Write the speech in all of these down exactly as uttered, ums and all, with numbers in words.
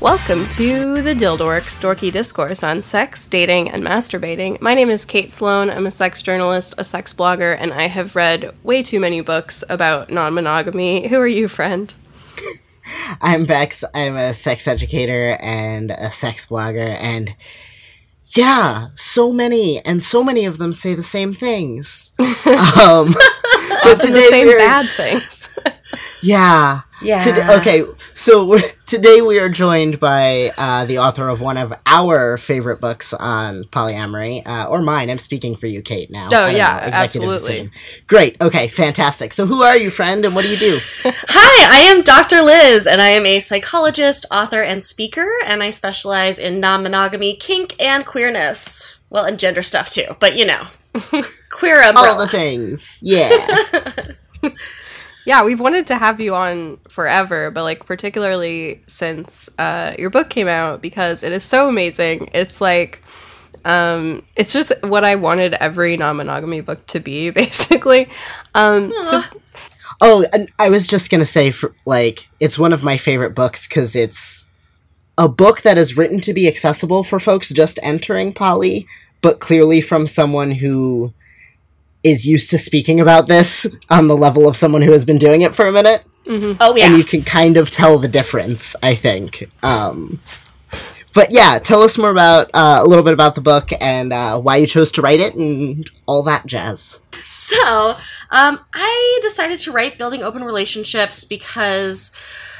Welcome to the Dildorks, dorky discourse on sex, dating, and masturbating. My name is Kate Sloan. I'm a sex journalist, a sex blogger, and I have read way too many books about non-monogamy. Who are you, friend? I'm Bex. I'm a sex educator and a sex blogger, and yeah, so many, and so many of them say the same things. um, but today the same we're... bad things. Yeah. Yeah. Today, okay, so we're, today we are joined by uh, the author of one of our favorite books on polyamory, uh, or mine. I'm speaking for you, Kate, now. Oh, yeah, know, absolutely. Decision. Great. Okay, fantastic. So who are you, friend, and what do you do? Hi, I am Doctor Liz, and I am a psychologist, author, and speaker, and I specialize in non-monogamy, kink, and queerness. Well, and gender stuff, too, but, you know, queer umbrella. All the things. Yeah. Yeah, we've wanted to have you on forever, but like particularly since uh, your book came out because it is so amazing. It's like, um, it's just what I wanted every non-monogamy book to be, basically. Um, so- oh, and I was just gonna say, for, like, it's one of my favorite books because it's a book that is written to be accessible for folks just entering poly, but clearly from someone who is used to speaking about this on the level of someone who has been doing it for a minute. Mm-hmm. Oh, yeah. And you can kind of tell the difference, I think. Um, but yeah, tell us more about, uh, a little bit about the book and uh, why you chose to write it and all that jazz. So, um, I decided to write Building Open Relationships because,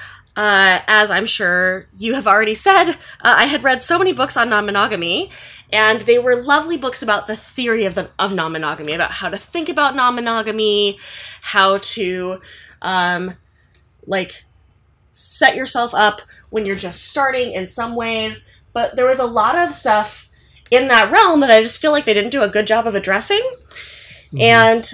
uh, as I'm sure you have already said, uh, I had read so many books on non-monogamy. And they were lovely books about the theory of the of non-monogamy, about how to think about non-monogamy, how to, um, like, set yourself up when you're just starting in some ways. But there was a lot of stuff in that realm that I just feel like they didn't do a good job of addressing. Mm-hmm. And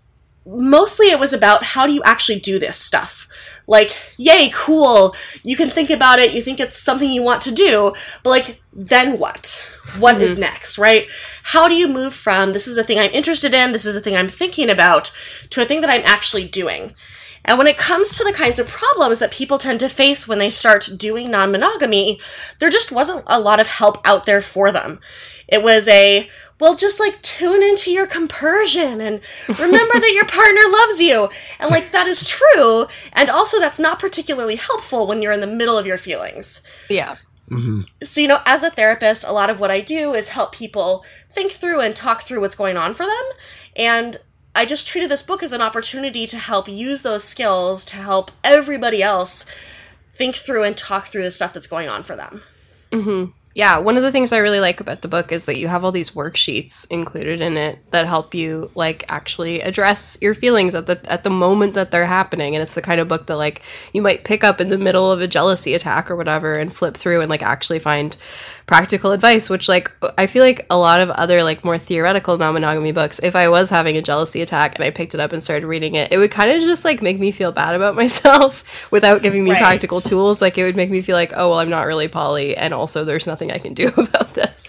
mostly it was about how do you actually do this stuff. Like, yay, cool, you can think about it, you think it's something you want to do, but, like, then what? What mm-hmm. is next, right? How do you move from, this is a thing I'm interested in, this is a thing I'm thinking about, to a thing that I'm actually doing? And when it comes to the kinds of problems that people tend to face when they start doing non-monogamy, there just wasn't a lot of help out there for them. It was a, well, just, like, tune into your compersion and remember that your partner loves you. And, like, that is true. And also that's not particularly helpful when you're in the middle of your feelings. Yeah. Mm-hmm. So, you know, as a therapist, a lot of what I do is help people think through and talk through what's going on for them. And I just treated this book as an opportunity to help use those skills to help everybody else think through and talk through the stuff that's going on for them. Mm-hmm. Yeah, one of the things I really like about the book is that you have all these worksheets included in it that help you, like, actually address your feelings at the at the moment that they're happening. And it's the kind of book that, like, you might pick up in the middle of a jealousy attack or whatever and flip through and, like, actually find practical advice, which, like, I feel like a lot of other, like, more theoretical non-monogamy books, if I was having a jealousy attack and I picked it up and started reading it, it would kind of just, like, make me feel bad about myself without giving me right. practical tools. Like, it would make me feel like, oh, well, I'm not really poly, and also there's nothing I can do about this.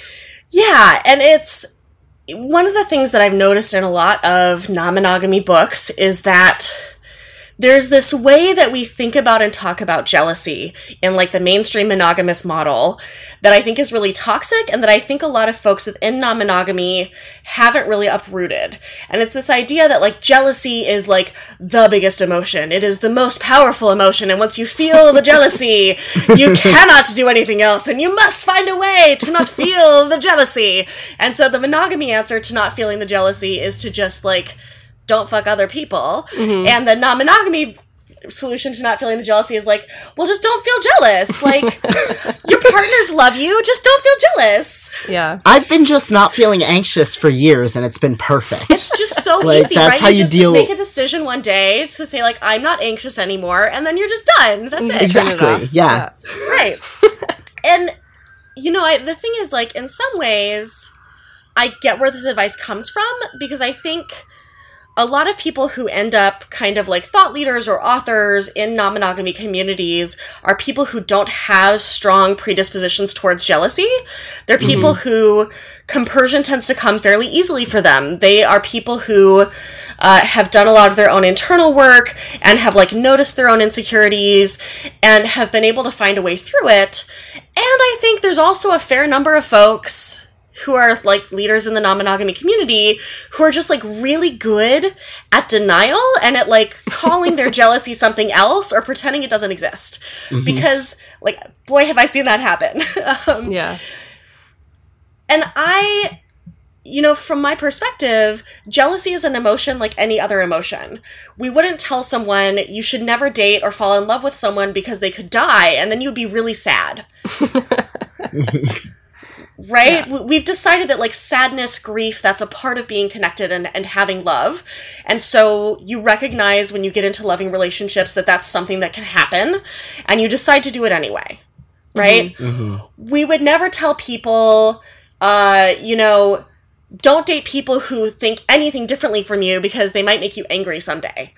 Yeah, and it's one of the things that I've noticed in a lot of non-monogamy books is that there's this way that we think about and talk about jealousy in, like, the mainstream monogamous model that I think is really toxic and that I think a lot of folks within non-monogamy haven't really uprooted. And it's this idea that, like, jealousy is, like, the biggest emotion. It is the most powerful emotion. And once you feel the jealousy, you cannot do anything else. And you must find a way to not feel the jealousy. And so the monogamy answer to not feeling the jealousy is to just, like, don't fuck other people. Mm-hmm. And the non-monogamy solution to not feeling the jealousy is like, well, just don't feel jealous. Like, your partners love you, just don't feel jealous. Yeah. I've been just not feeling anxious for years, and it's been perfect. It's just so like, easy, that's right? How you, you just deal... make a decision one day to say, like, I'm not anxious anymore, and then you're just done. That's it. Exactly, yeah. yeah. Right. And, you know, I, the thing is, like, in some ways, I get where this advice comes from, because I think a lot of people who end up kind of like thought leaders or authors in non-monogamy communities are people who don't have strong predispositions towards jealousy. They're people mm-hmm. who compersion tends to come fairly easily for them. They are people who uh, have done a lot of their own internal work and have like noticed their own insecurities and have been able to find a way through it. And I think there's also a fair number of folks who are like leaders in the non-monogamy community who are just like really good at denial and at like calling their jealousy something else or pretending it doesn't exist. Mm-hmm. Because like, boy, have I seen that happen. um, yeah. And I, you know, from my perspective, jealousy is an emotion like any other emotion. We wouldn't tell someone you should never date or fall in love with someone because they could die, and then you'd be really sad. Right? Yeah. We've decided that, like, sadness, grief, that's a part of being connected and, and having love. And so you recognize when you get into loving relationships that that's something that can happen, and you decide to do it anyway. Right? Mm-hmm. We would never tell people, uh, you know, don't date people who think anything differently from you because they might make you angry someday.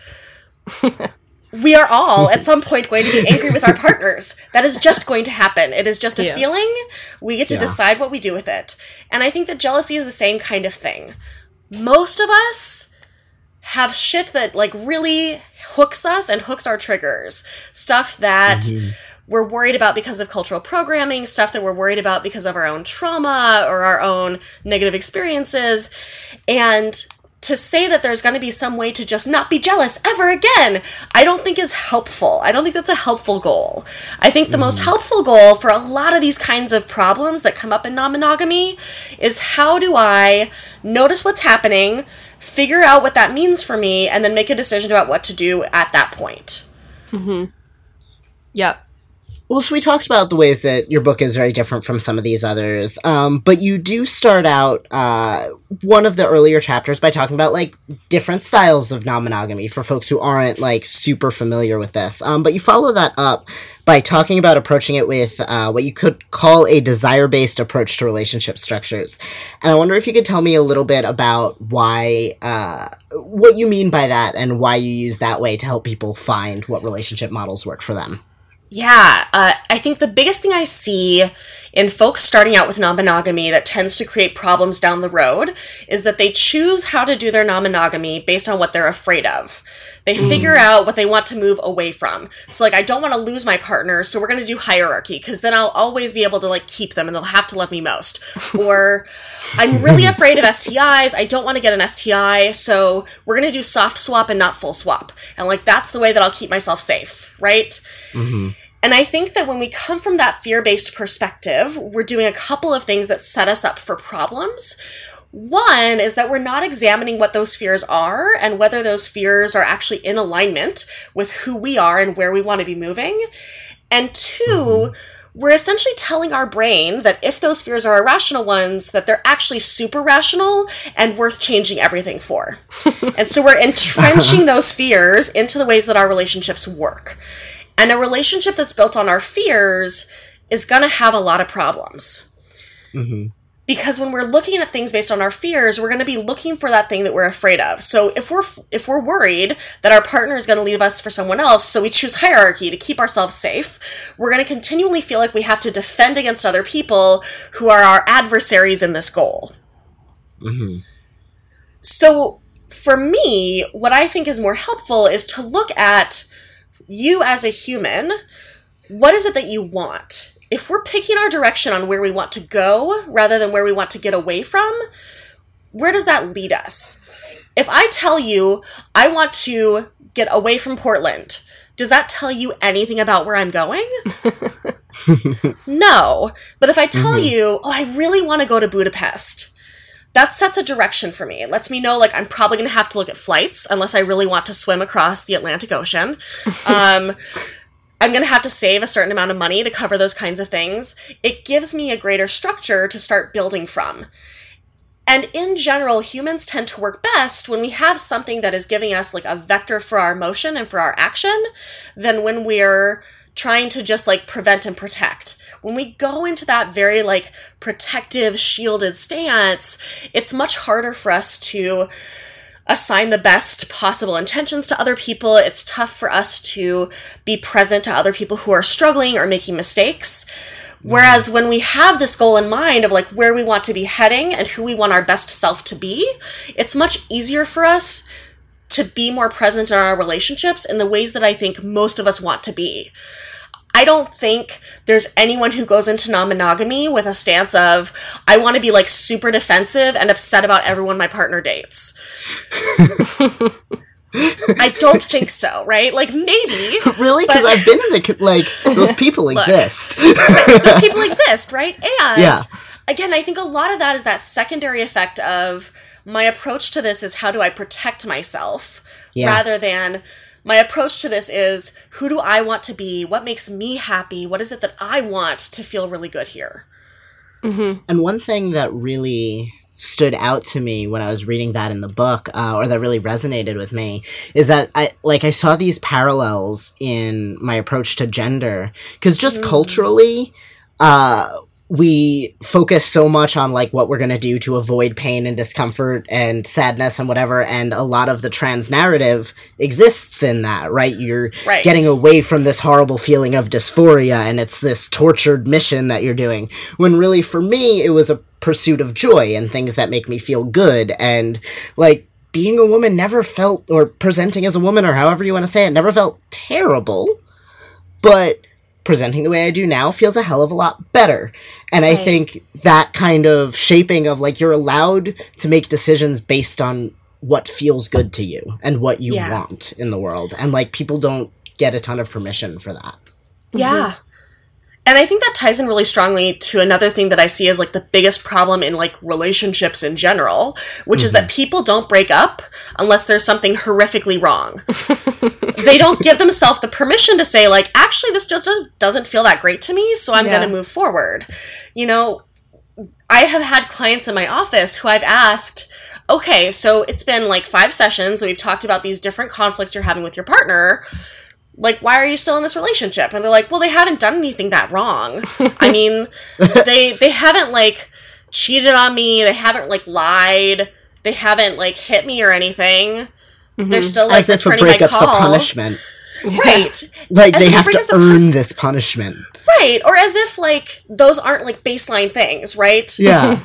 We are all, at some point, going to be angry with our partners. That is just going to happen. It is just a yeah. feeling. We get to yeah. decide what we do with it. And I think that jealousy is the same kind of thing. Most of us have shit that, like, really hooks us and hooks our triggers. Stuff that mm-hmm. we're worried about because of cultural programming, stuff that we're worried about because of our own trauma or our own negative experiences. And to say that there's going to be some way to just not be jealous ever again, I don't think is helpful. I don't think that's a helpful goal. I think the mm. most helpful goal for a lot of these kinds of problems that come up in non-monogamy is how do I notice what's happening, figure out what that means for me, and then make a decision about what to do at that point. Mm-hmm. Yep. Well, so we talked about the ways that your book is very different from some of these others, um, but you do start out uh, one of the earlier chapters by talking about, like, different styles of non-monogamy for folks who aren't, like, super familiar with this. Um, but you follow that up by talking about approaching it with uh, what you could call a desire-based approach to relationship structures. And I wonder if you could tell me a little bit about why, uh, what you mean by that and why you use that way to help people find what relationship models work for them. Yeah, uh, I think the biggest thing I see in folks starting out with non-monogamy that tends to create problems down the road is that they choose how to do their non-monogamy based on what they're afraid of. They mm. figure out what they want to move away from. So, like, I don't want to lose my partner, so we're going to do hierarchy, because then I'll always be able to, like, keep them, and they'll have to love me most. Or, I'm really afraid of S T Is, I don't want to get an S T I, so we're going to do soft swap and not full swap. And, like, that's the way that I'll keep myself safe, right? Mm-hmm. And I think that when we come from that fear-based perspective, we're doing a couple of things that set us up for problems. One is that we're not examining what those fears are and whether those fears are actually in alignment with who we are and where we want to be moving. And two, mm-hmm. we're essentially telling our brain that if those fears are irrational ones, that they're actually super rational and worth changing everything for. And so we're entrenching those fears into the ways that our relationships work. And a relationship that's built on our fears is going to have a lot of problems. Mm-hmm. Because when we're looking at things based on our fears, we're going to be looking for that thing that we're afraid of. So if we're if we're worried that our partner is going to leave us for someone else, so we choose hierarchy to keep ourselves safe, we're going to continually feel like we have to defend against other people who are our adversaries in this goal. Mm-hmm. So for me, what I think is more helpful is to look at you as a human. What is it that you want? If we're picking our direction on where we want to go rather than where we want to get away from, where does that lead us? If I tell you I want to get away from Portland, does that tell you anything about where I'm going? No. But if I tell mm-hmm. you, oh, I really want to go to Budapest, that sets a direction for me. It lets me know, like, I'm probably going to have to look at flights unless I really want to swim across the Atlantic Ocean. Um, I'm going to have to save a certain amount of money to cover those kinds of things. It gives me a greater structure to start building from. And in general, humans tend to work best when we have something that is giving us, like, a vector for our motion and for our action than when we're trying to just, like, prevent and protect. When we go into that very, like, protective, shielded stance, it's much harder for us to assign the best possible intentions to other people. It's tough for us to be present to other people who are struggling or making mistakes. Whereas when we have this goal in mind of like where we want to be heading and who we want our best self to be, it's much easier for us to be more present in our relationships in the ways that I think most of us want to be. I don't think there's anyone who goes into non-monogamy with a stance of, I want to be like super defensive and upset about everyone my partner dates. I don't think so, right? Like, maybe. Really? Because I've been in the, like, those people Look, exist. right, those people exist, right? And, yeah. again, I think a lot of that is that secondary effect of my approach to this is how do I protect myself, yeah. rather than my approach to this is who do I want to be? What makes me happy? What is it that I want to feel really good here? Mm-hmm. And one thing that really stood out to me when I was reading that in the book, uh, or that really resonated with me, is that I like I saw these parallels in my approach to gender, because just mm. culturally, uh, we focus so much on like what we're gonna do to avoid pain and discomfort and sadness and whatever, and a lot of the trans narrative exists in that, right? You're right. getting away from this horrible feeling of dysphoria, and it's this tortured mission that you're doing. When really, for me, it was a pursuit of joy and things that make me feel good, and like being a woman never felt, or presenting as a woman, or however you want to say it, never felt terrible, but presenting the way I do now feels a hell of a lot better. And right. I think that kind of shaping of like, you're allowed to make decisions based on what feels good to you and what you yeah. want in the world, and like people don't get a ton of permission for that. Yeah. Mm-hmm. And I think that ties in really strongly to another thing that I see as like the biggest problem in like relationships in general, which mm-hmm. is that people don't break up unless there's something horrifically wrong. They don't give themselves the permission to say like, actually, this just doesn't feel that great to me, so I'm yeah. going to move forward. You know, I have had clients in my office who I've asked, okay, so it's been like five sessions that we've talked about these different conflicts you're having with your partner. Like, why are you still in this relationship? And they're like, well, they haven't done anything that wrong. I mean, they they haven't, like, cheated on me. They haven't, like, lied. They haven't, like, hit me or anything. Mm-hmm. They're still, like, as if returning a breakup's my calls. a punishment. Right. Like, as they have to earn a... this punishment. Right. Or as if, like, those aren't, like, baseline things, right? Yeah.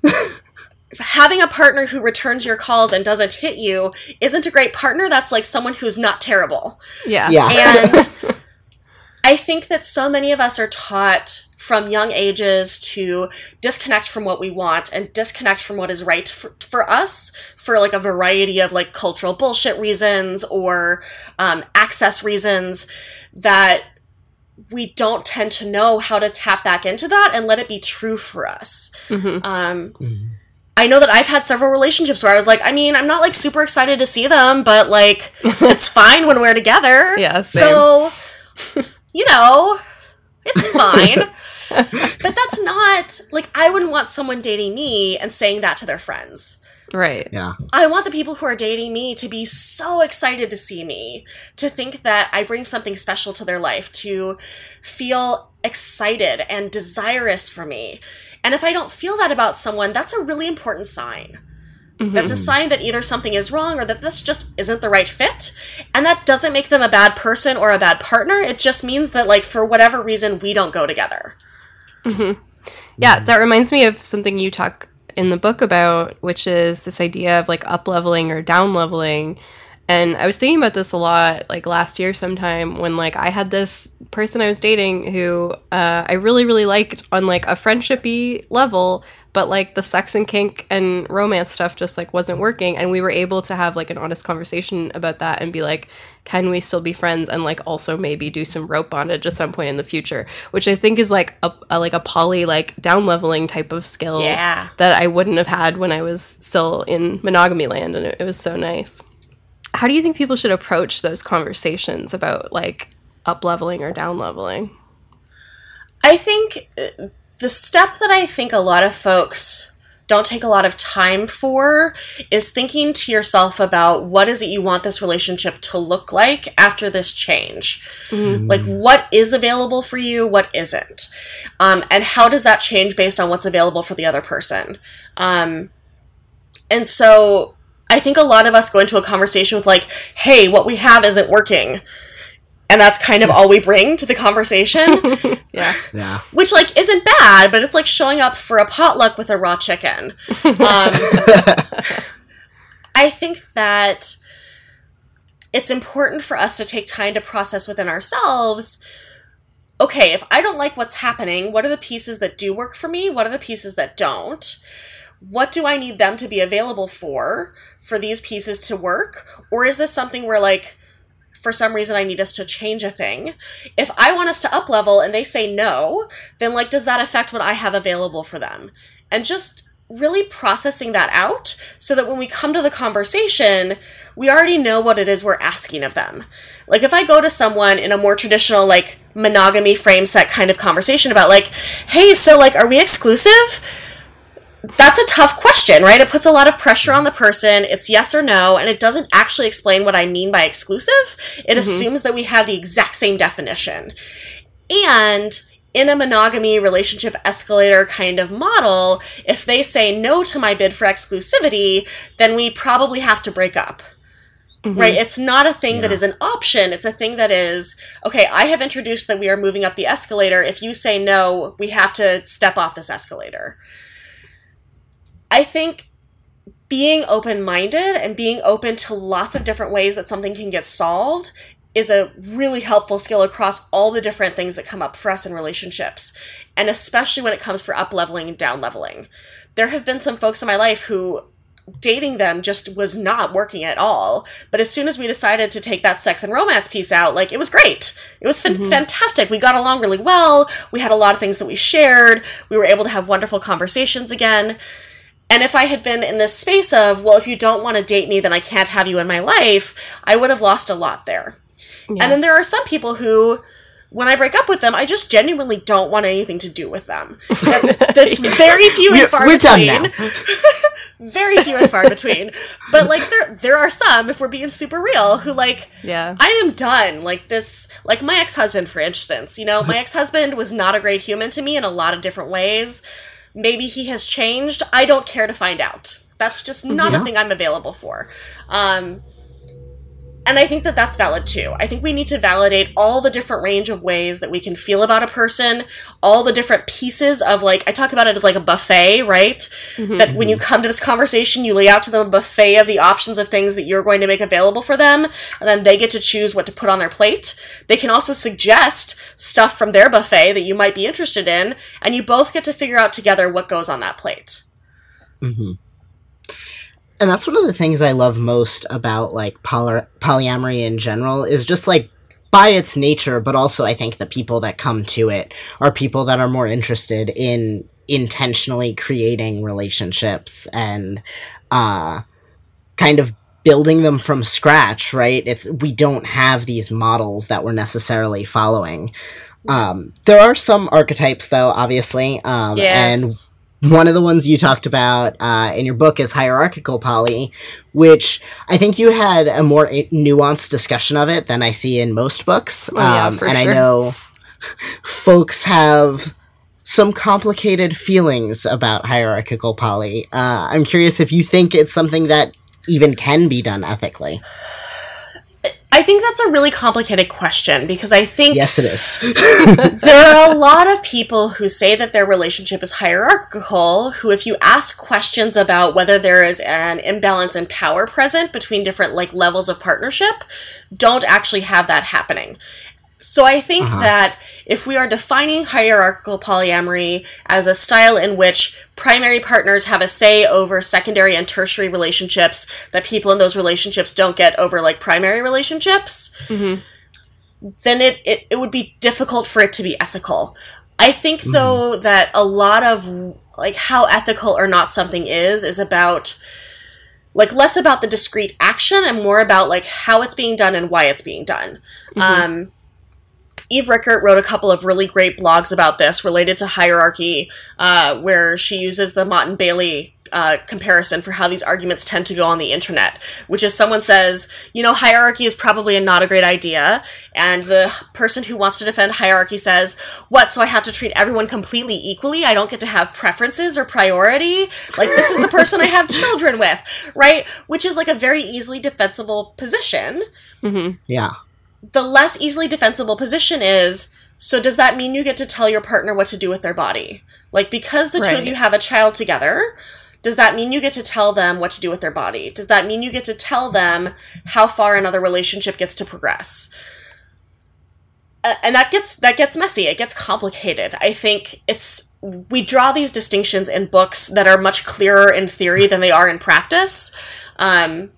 Having a partner who returns your calls and doesn't hit you isn't a great partner. That's like someone who's not terrible. Yeah. Yeah. And I think that so many of us are taught from young ages to disconnect from what we want and disconnect from what is right for, for us for like a variety of like cultural bullshit reasons or um, access reasons, that we don't tend to know how to tap back into that and let it be true for us. Mm-hmm. Um, mm-hmm. I know that I've had several relationships where I was like, I mean, I'm not like super excited to see them, but like, it's fine when we're together. Yeah, same. So, you know, it's fine. But that's not, like, I wouldn't want someone dating me and saying that to their friends. Right. Yeah. I want the people who are dating me to be so excited to see me, to think that I bring something special to their life, to feel excited and desirous for me. And if I don't feel that about someone, that's a really important sign. Mm-hmm. That's a sign that either something is wrong or that this just isn't the right fit. And that doesn't make them a bad person or a bad partner. It just means that, like, for whatever reason, we don't go together. Mm-hmm. Yeah, that reminds me of something you talk in the book about, which is this idea of, like, up-leveling or down-leveling. And I was thinking about this a lot, like, last year sometime when, like, I had this person I was dating who uh, I really, really liked on, like, a friendship-y level, but, like, the sex and kink and romance stuff just, like, wasn't working. And we were able to have, like, an honest conversation about that and be like, can we still be friends and, like, also maybe do some rope bondage at some point in the future? Which I think is, like, a, a like, a poly, like, down-leveling type of skill yeah. that I wouldn't have had when I was still in monogamy land, and it, it was so nice. How do you think people should approach those conversations about, like, up-leveling or down-leveling? I think the step that I think a lot of folks don't take a lot of time for is thinking to yourself about what is it you want this relationship to look like after this change. Mm-hmm. Like, what is available for you, what isn't? Um, and how does that change based on what's available for the other person? Um, and so I think a lot of us go into a conversation with like, hey, what we have isn't working. And that's kind of all we bring to the conversation. Yeah. Yeah. Which, like, isn't bad, but it's like showing up for a potluck with a raw chicken. Um, I think that it's important for us to take time to process within ourselves, okay, if I don't like what's happening, what are the pieces that do work for me? What are the pieces that don't? What do I need them to be available for, for these pieces to work? Or is this something where, like, for some reason I need us to change a thing? If I want us to up level and they say no, then, like, does that affect what I have available for them? And just really processing that out so that when we come to the conversation, we already know what it is we're asking of them. Like, if I go to someone in a more traditional, like, monogamy frame set kind of conversation about, like, hey, so, like, are we exclusive? That's a tough question, right? It puts a lot of pressure on the person. It's yes or no, and it doesn't actually explain what I mean by exclusive. It mm-hmm. assumes that we have the exact same definition. And in a monogamy relationship escalator kind of model, if they say no to my bid for exclusivity, then we probably have to break up. Mm-hmm. Right? It's not a thing yeah. that is an option. It's a thing that is, okay, I have introduced that we are moving up the escalator. If you say no, we have to step off this escalator. I think being open-minded and being open to lots of different ways that something can get solved is a really helpful skill across all the different things that come up for us in relationships, and especially when it comes for up-leveling and down-leveling. There have been some folks in my life who dating them just was not working at all, but as soon as we decided to take that sex and romance piece out, like, it was great. It was f- mm-hmm. fantastic. We got along really well. We had a lot of things that we shared. We were able to have wonderful conversations again. And if I had been in this space of, well, if you don't want to date me, then I can't have you in my life, I would have lost a lot there. Yeah. And then there are some people who, when I break up with them, I just genuinely don't want anything to do with them. That's, that's yeah. very few and far we're, we're between. Done now. Very few and far between. But, like, there there are some, if we're being super real, who, like, yeah. I am done. Like, this, like, my ex-husband, for instance. You know, my ex-husband was not a great human to me in a lot of different ways. Maybe he has changed. I don't care to find out. That's just not yeah. a thing I'm available for. Um... And I think that that's valid too. I think we need to validate all the different range of ways that we can feel about a person, all the different pieces of, like, I talk about it as like a buffet, right? Mm-hmm. That when you come to this conversation, you lay out to them a buffet of the options of things that you're going to make available for them, and then they get to choose what to put on their plate. They can also suggest stuff from their buffet that you might be interested in, and you both get to figure out together what goes on that plate. Mm-hmm. And that's one of the things I love most about, like, poly- polyamory in general, is just, like, by its nature, but also I think the people that come to it are people that are more interested in intentionally creating relationships and uh, kind of building them from scratch, right? It's we don't have these models that we're necessarily following. Um, there are some archetypes, though, obviously, um, yes. and one of the ones you talked about uh, in your book is hierarchical poly, which I think you had a more nuanced discussion of it than I see in most books. Oh, yeah, um, for and sure. I know folks have some complicated feelings about hierarchical poly. Uh, I'm curious if you think it's something that even can be done ethically. I think that's a really complicated question, because I think... Yes, it is. There are a lot of people who say that their relationship is hierarchical, who, if you ask questions about whether there is an imbalance in power present between different, like, levels of partnership, don't actually have that happening. So I think uh-huh. that if we are defining hierarchical polyamory as a style in which primary partners have a say over secondary and tertiary relationships that people in those relationships don't get over, like, primary relationships, mm-hmm. then it, it, it would be difficult for it to be ethical. I think, mm-hmm. though, that a lot of, like, how ethical or not something is, is about, like, less about the discrete action and more about, like, how it's being done and why it's being done. Mm-hmm. Um... Eve Rickert wrote a couple of really great blogs about this related to hierarchy, uh, where she uses the Motte and Bailey uh, comparison for how these arguments tend to go on the internet, which is someone says, you know, hierarchy is probably not a great idea. And the person who wants to defend hierarchy says, what, so I have to treat everyone completely equally? I don't get to have preferences or priority? Like, this is the person I have children with, right? Which is like a very easily defensible position. Mm-hmm. Yeah. The less easily defensible position is, so does that mean you get to tell your partner what to do with their body? Like, because the two Right. of you have a child together, does that mean you get to tell them what to do with their body? Does that mean you get to tell them how far another relationship gets to progress? Uh, and that gets that gets messy. It gets complicated. I think it's we draw these distinctions in books that are much clearer in theory than they are in practice. Um,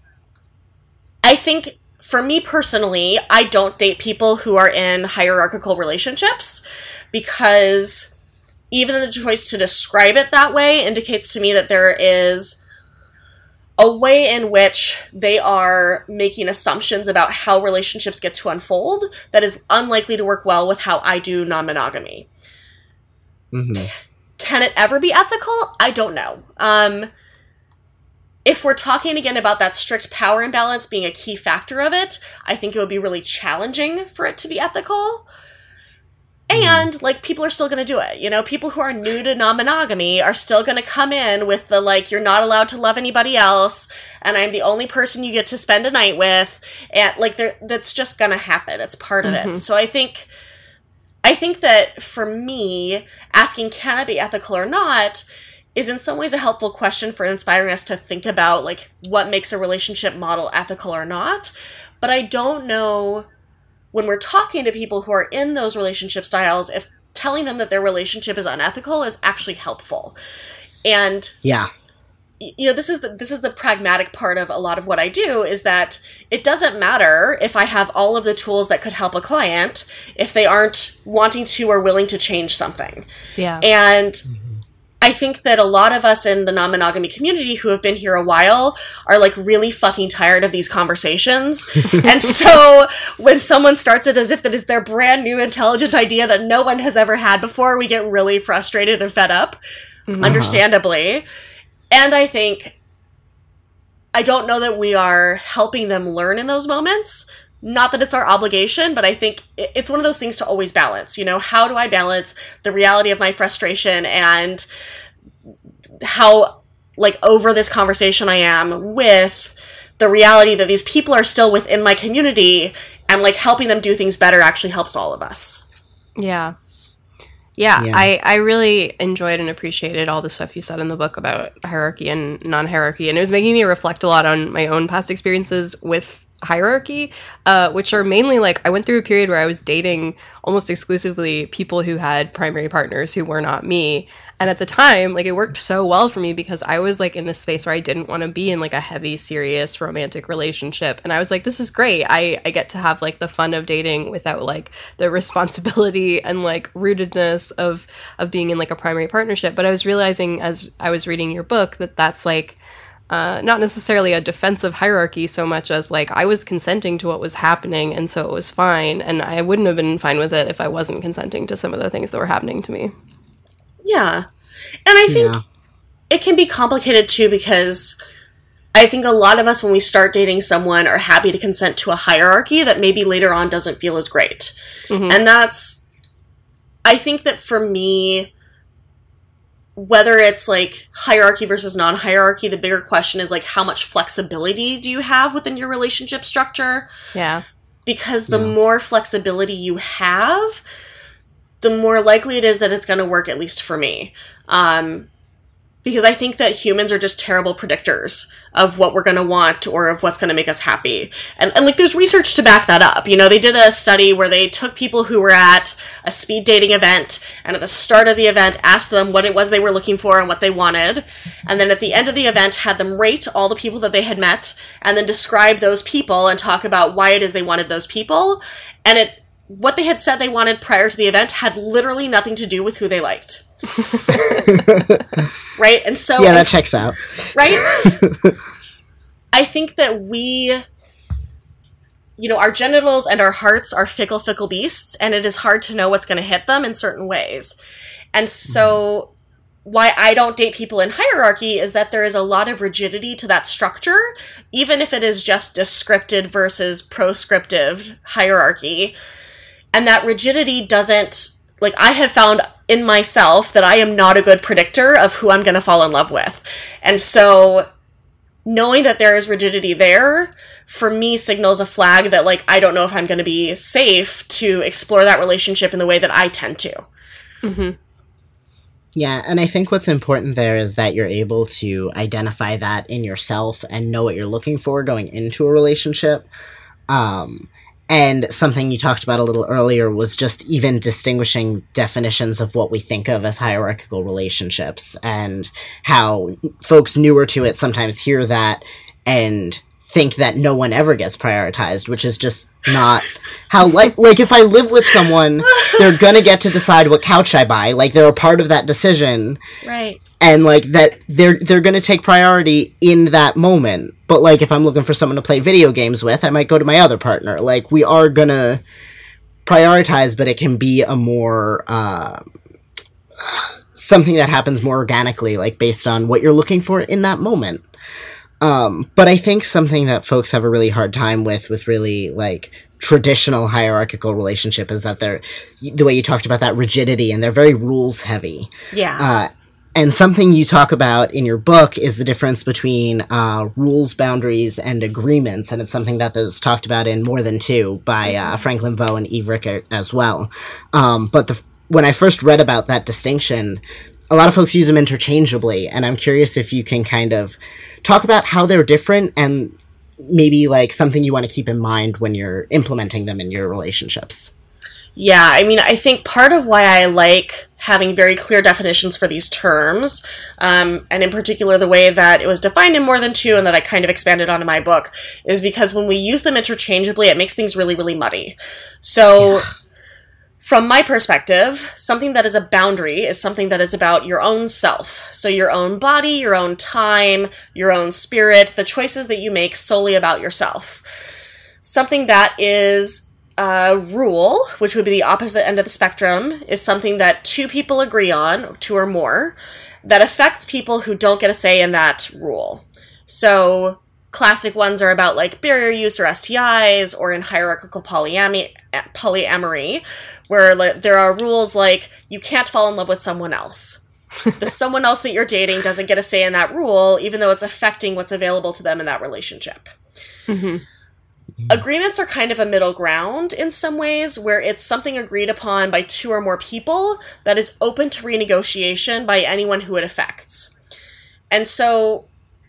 I think for me personally, I don't date people who are in hierarchical relationships because even the choice to describe it that way indicates to me that there is a way in which they are making assumptions about how relationships get to unfold that is unlikely to work well with how I do non-monogamy. Mm-hmm. Can it ever be ethical? I don't know. Um, if we're talking again about that strict power imbalance being a key factor of it, I think it would be really challenging for it to be ethical. And, like, people are still going to do it. You know, people who are new to non-monogamy are still going to come in with the, like, you're not allowed to love anybody else, and I'm the only person you get to spend a night with. And, like, that's just going to happen. It's part of Mm-hmm. it. So I think, I think that for me, asking can it be ethical or not is in some ways a helpful question for inspiring us to think about, like, what makes a relationship model ethical or not. But I don't know, when we're talking to people who are in those relationship styles, if telling them that their relationship is unethical is actually helpful. And Yeah. you know, this is the, this is the pragmatic part of a lot of what I do, is that it doesn't matter if I have all of the tools that could help a client if they aren't wanting to or willing to change something. Yeah. And I think that a lot of us in the non-monogamy community who have been here a while are, like, really fucking tired of these conversations. And so when someone starts it as if that is their brand new intelligent idea that no one has ever had before, we get really frustrated and fed up, Mm-hmm. understandably. And I think, I don't know that we are helping them learn in those moments. Not that it's our obligation, but I think it's one of those things to always balance. You know, how do I balance the reality of my frustration and how, like, over this conversation I am with the reality that these people are still within my community, and, like, helping them do things better actually helps all of us. Yeah. Yeah, Yeah. I, I really enjoyed and appreciated all the stuff you said in the book about hierarchy and non-hierarchy, and it was making me reflect a lot on my own past experiences with hierarchy, uh, which are mainly, like, I went through a period where I was dating almost exclusively people who had primary partners who were not me, and at the time, like, it worked so well for me because I was, like, in this space where I didn't want to be in, like, a heavy, serious romantic relationship, and I was like, this is great. I, I get to have, like, the fun of dating without, like, the responsibility and, like, rootedness of of being in, like, a primary partnership. But I was realizing as I was reading your book that that's, like, Uh, not necessarily a defensive hierarchy so much as, like, I was consenting to what was happening, and so it was fine, and I wouldn't have been fine with it if I wasn't consenting to some of the things that were happening to me. Yeah. And I think Yeah. it can be complicated, too, because I think a lot of us, when we start dating someone, are happy to consent to a hierarchy that maybe later on doesn't feel as great. Mm-hmm. And that's, I think that for me, whether it's, like, hierarchy versus non-hierarchy, the bigger question is, like, how much flexibility do you have within your relationship structure? Yeah. Because the Yeah. more flexibility you have, the more likely it is that it's going to work, at least for me. Um, because I think that humans are just terrible predictors of what we're going to want or of what's going to make us happy. And, and, like, there's research to back that up. You know, they did a study where they took people who were at a speed dating event, and at the start of the event asked them what it was they were looking for and what they wanted. And then at the end of the event had them rate all the people that they had met, and then describe those people and talk about why it is they wanted those people. And it what they had said they wanted prior to the event had literally nothing to do with who they liked. Right? And so, Yeah, that checks out. right? I think that we, you know, our genitals and our hearts are fickle, fickle beasts, and it is hard to know what's going to hit them in certain ways. And so why I don't date people in hierarchy is that there is a lot of rigidity to that structure, even if it is just descriptive versus proscriptive hierarchy. And that rigidity doesn't, like, I have found in myself that I am not a good predictor of who I'm going to fall in love with. And so knowing that there is rigidity there, for me, signals a flag that, like, I don't know if I'm going to be safe to explore that relationship in the way that I tend to. Mm-hmm. Yeah, and I think what's important there is that you're able to identify that in yourself and know what you're looking for going into a relationship. Um, and something you talked about a little earlier was just even distinguishing definitions of what we think of as hierarchical relationships, and how folks newer to it sometimes hear that and think that no one ever gets prioritized, which is just not how, like, like if I live with someone, they're gonna get to decide what couch I buy. Like, they're a part of that decision. Right. And, like, that they're, they're gonna take priority in that moment. But, like, if I'm looking for someone to play video games with, I might go to my other partner. Like, we are gonna prioritize, but it can be a more, uh, something that happens more organically, like, based on what you're looking for in that moment. Um, but I think something that folks have a really hard time with, with really, like, traditional hierarchical relationship is that they're, the way you talked about that rigidity, and they're very rules heavy. Yeah. Uh, and something you talk about in your book is the difference between uh, rules, boundaries, and agreements, and it's something that is talked about in More Than Two by uh, Franklin Vo and Eve Rickert as well. Um, but the, when I first read about that distinction, a lot of folks use them interchangeably, and I'm curious if you can kind of talk about how they're different and maybe, like, something you want to keep in mind when you're implementing them in your relationships. Yeah, I mean, I think part of why I like having very clear definitions for these terms, um, and in particular the way that it was defined in More Than Two and that I kind of expanded on in my book, is because when we use them interchangeably, it makes things really, really muddy. So, yeah. From my perspective, something that is a boundary is something that is about your own self. So your own body, your own time, your own spirit, the choices that you make solely about yourself. Something that is a rule, which would be the opposite end of the spectrum, is something that two people agree on, two or more, that affects people who don't get a say in that rule. So classic ones are about, like, barrier use or S T Is, or in hierarchical polyamy, polyamory, where, like, there are rules like you can't fall in love with someone else. The someone else that you're dating doesn't get a say in that rule, even though it's affecting what's available to them in that relationship. Mm-hmm. Agreements are kind of a middle ground in some ways, where it's something agreed upon by two or more people that is open to renegotiation by anyone who it affects. And so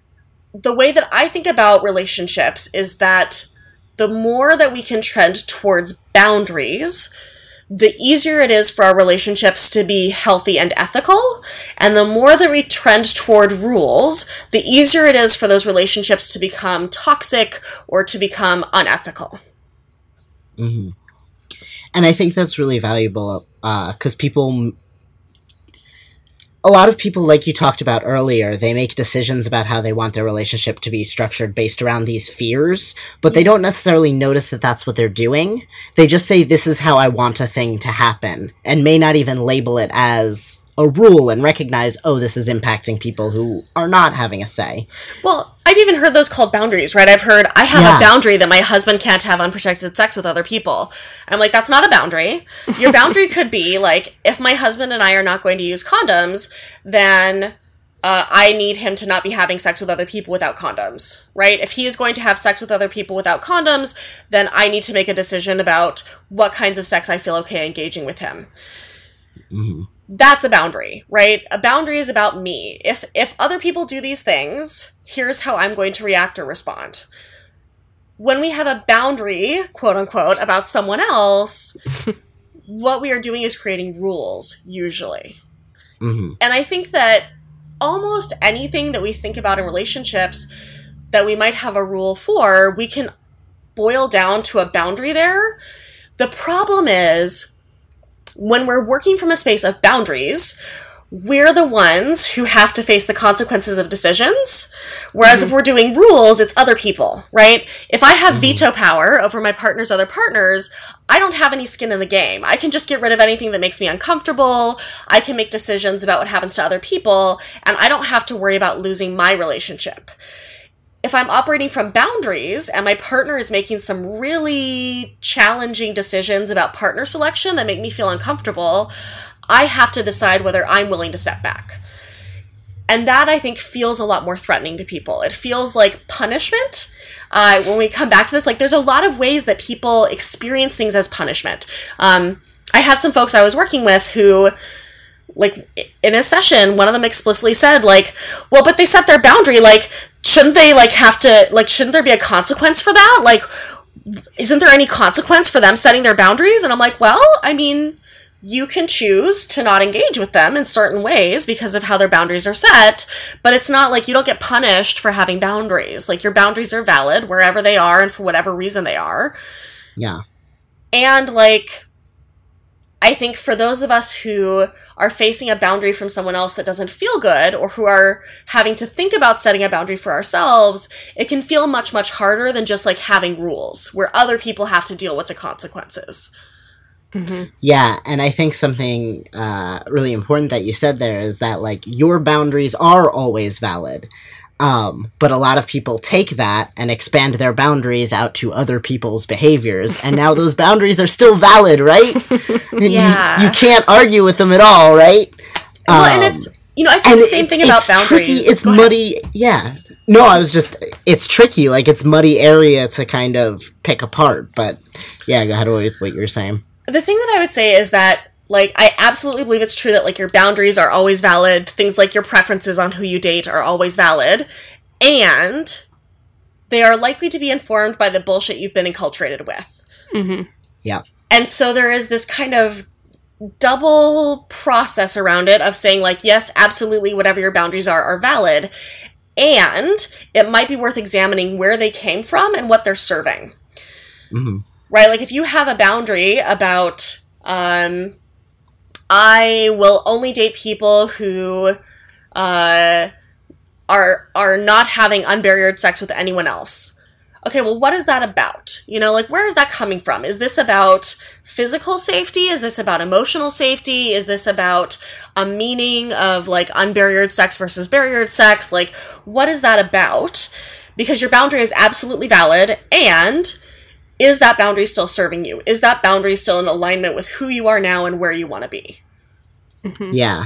the way that I think about relationships is that the more that we can trend towards boundaries, the easier it is for our relationships to be healthy and ethical. And the more that we trend toward rules, the easier it is for those relationships to become toxic or to become unethical. Mm-hmm. And I think that's really valuable, because uh, people... A lot of people, like you talked about earlier, they make decisions about how they want their relationship to be structured based around these fears, but they don't necessarily notice that that's what they're doing. They just say, this is how I want a thing to happen, and may not even label it as a rule and recognize, oh, this is impacting people who are not having a say. Well, I've even heard those called boundaries, right? I've heard, I have yeah. a boundary that my husband can't have unprotected sex with other people. I'm like, that's not a boundary. Your boundary could be, like, if my husband and I are not going to use condoms, then uh, I need him to not be having sex with other people without condoms, right? If he is going to have sex with other people without condoms, then I need to make a decision about what kinds of sex I feel okay engaging with him. Mm-hmm. That's a boundary, right? A boundary is about me. If if other people do these things, here's how I'm going to react or respond. When we have a boundary, quote unquote, about someone else, what we are doing is creating rules, usually. Mm-hmm. And I think that almost anything that we think about in relationships that we might have a rule for, we can boil down to a boundary there. The problem is, when we're working from a space of boundaries, we're the ones who have to face the consequences of decisions. Whereas Mm-hmm. if we're doing rules, it's other people, right? If I have veto power over my partner's other partners, I don't have any skin in the game. I can just get rid of anything that makes me uncomfortable. I can make decisions about what happens to other people, and I don't have to worry about losing my relationship. If I'm operating from boundaries and my partner is making some really challenging decisions about partner selection that make me feel uncomfortable, I have to decide whether I'm willing to step back. And that, I think, feels a lot more threatening to people. It feels like punishment. Uh, when we come back to this, like, there's a lot of ways that people experience things as punishment. Um, I had some folks I was working with who, like, in a session, one of them explicitly said, like, well, but they set their boundary, like, shouldn't they, like, have to, like, shouldn't there be a consequence for that? Like, isn't there any consequence for them setting their boundaries? And I'm like, well, I mean, you can choose to not engage with them in certain ways because of how their boundaries are set, but it's not like you don't get punished for having boundaries. Like, your boundaries are valid wherever they are and for whatever reason they are. Yeah. And, like, I think for those of us who are facing a boundary from someone else that doesn't feel good, or who are having to think about setting a boundary for ourselves, it can feel much, much harder than just, like, having rules where other people have to deal with the consequences. Mm-hmm. Yeah, and I think something uh, really important that you said there is that, like, your boundaries are always valid. Um, but a lot of people take that and expand their boundaries out to other people's behaviors, and now those boundaries are still valid, right? Yeah. You, you can't argue with them at all, right? Well, Um, and it's, you know, I say and the same it- thing about it's boundaries. tricky, it's Go ahead. muddy, yeah. No, I was just, it's tricky, like, it's muddy area to kind of pick apart, but yeah, go ahead with what you're saying. The thing that I would say is that, like, I absolutely believe it's true that, like, your boundaries are always valid. Things like your preferences on who you date are always valid. And they are likely to be informed by the bullshit you've been enculturated with. Mm-hmm. Yeah. And so there is this kind of double process around it of saying, like, yes, absolutely, whatever your boundaries are, are valid. And it might be worth examining where they came from and what they're serving. Mm-hmm. Right? Like, if you have a boundary about, um, I will only date people who uh, are are not having unbarriered sex with anyone else. Okay, well, what is that about? You know, like, where is that coming from? Is this about physical safety? Is this about emotional safety? Is this about a meaning of, like, unbarriered sex versus barriered sex? Like, what is that about? Because your boundary is absolutely valid, and is that boundary still serving you? Is that boundary still in alignment with who you are now and where you want to be? Mm-hmm. Yeah.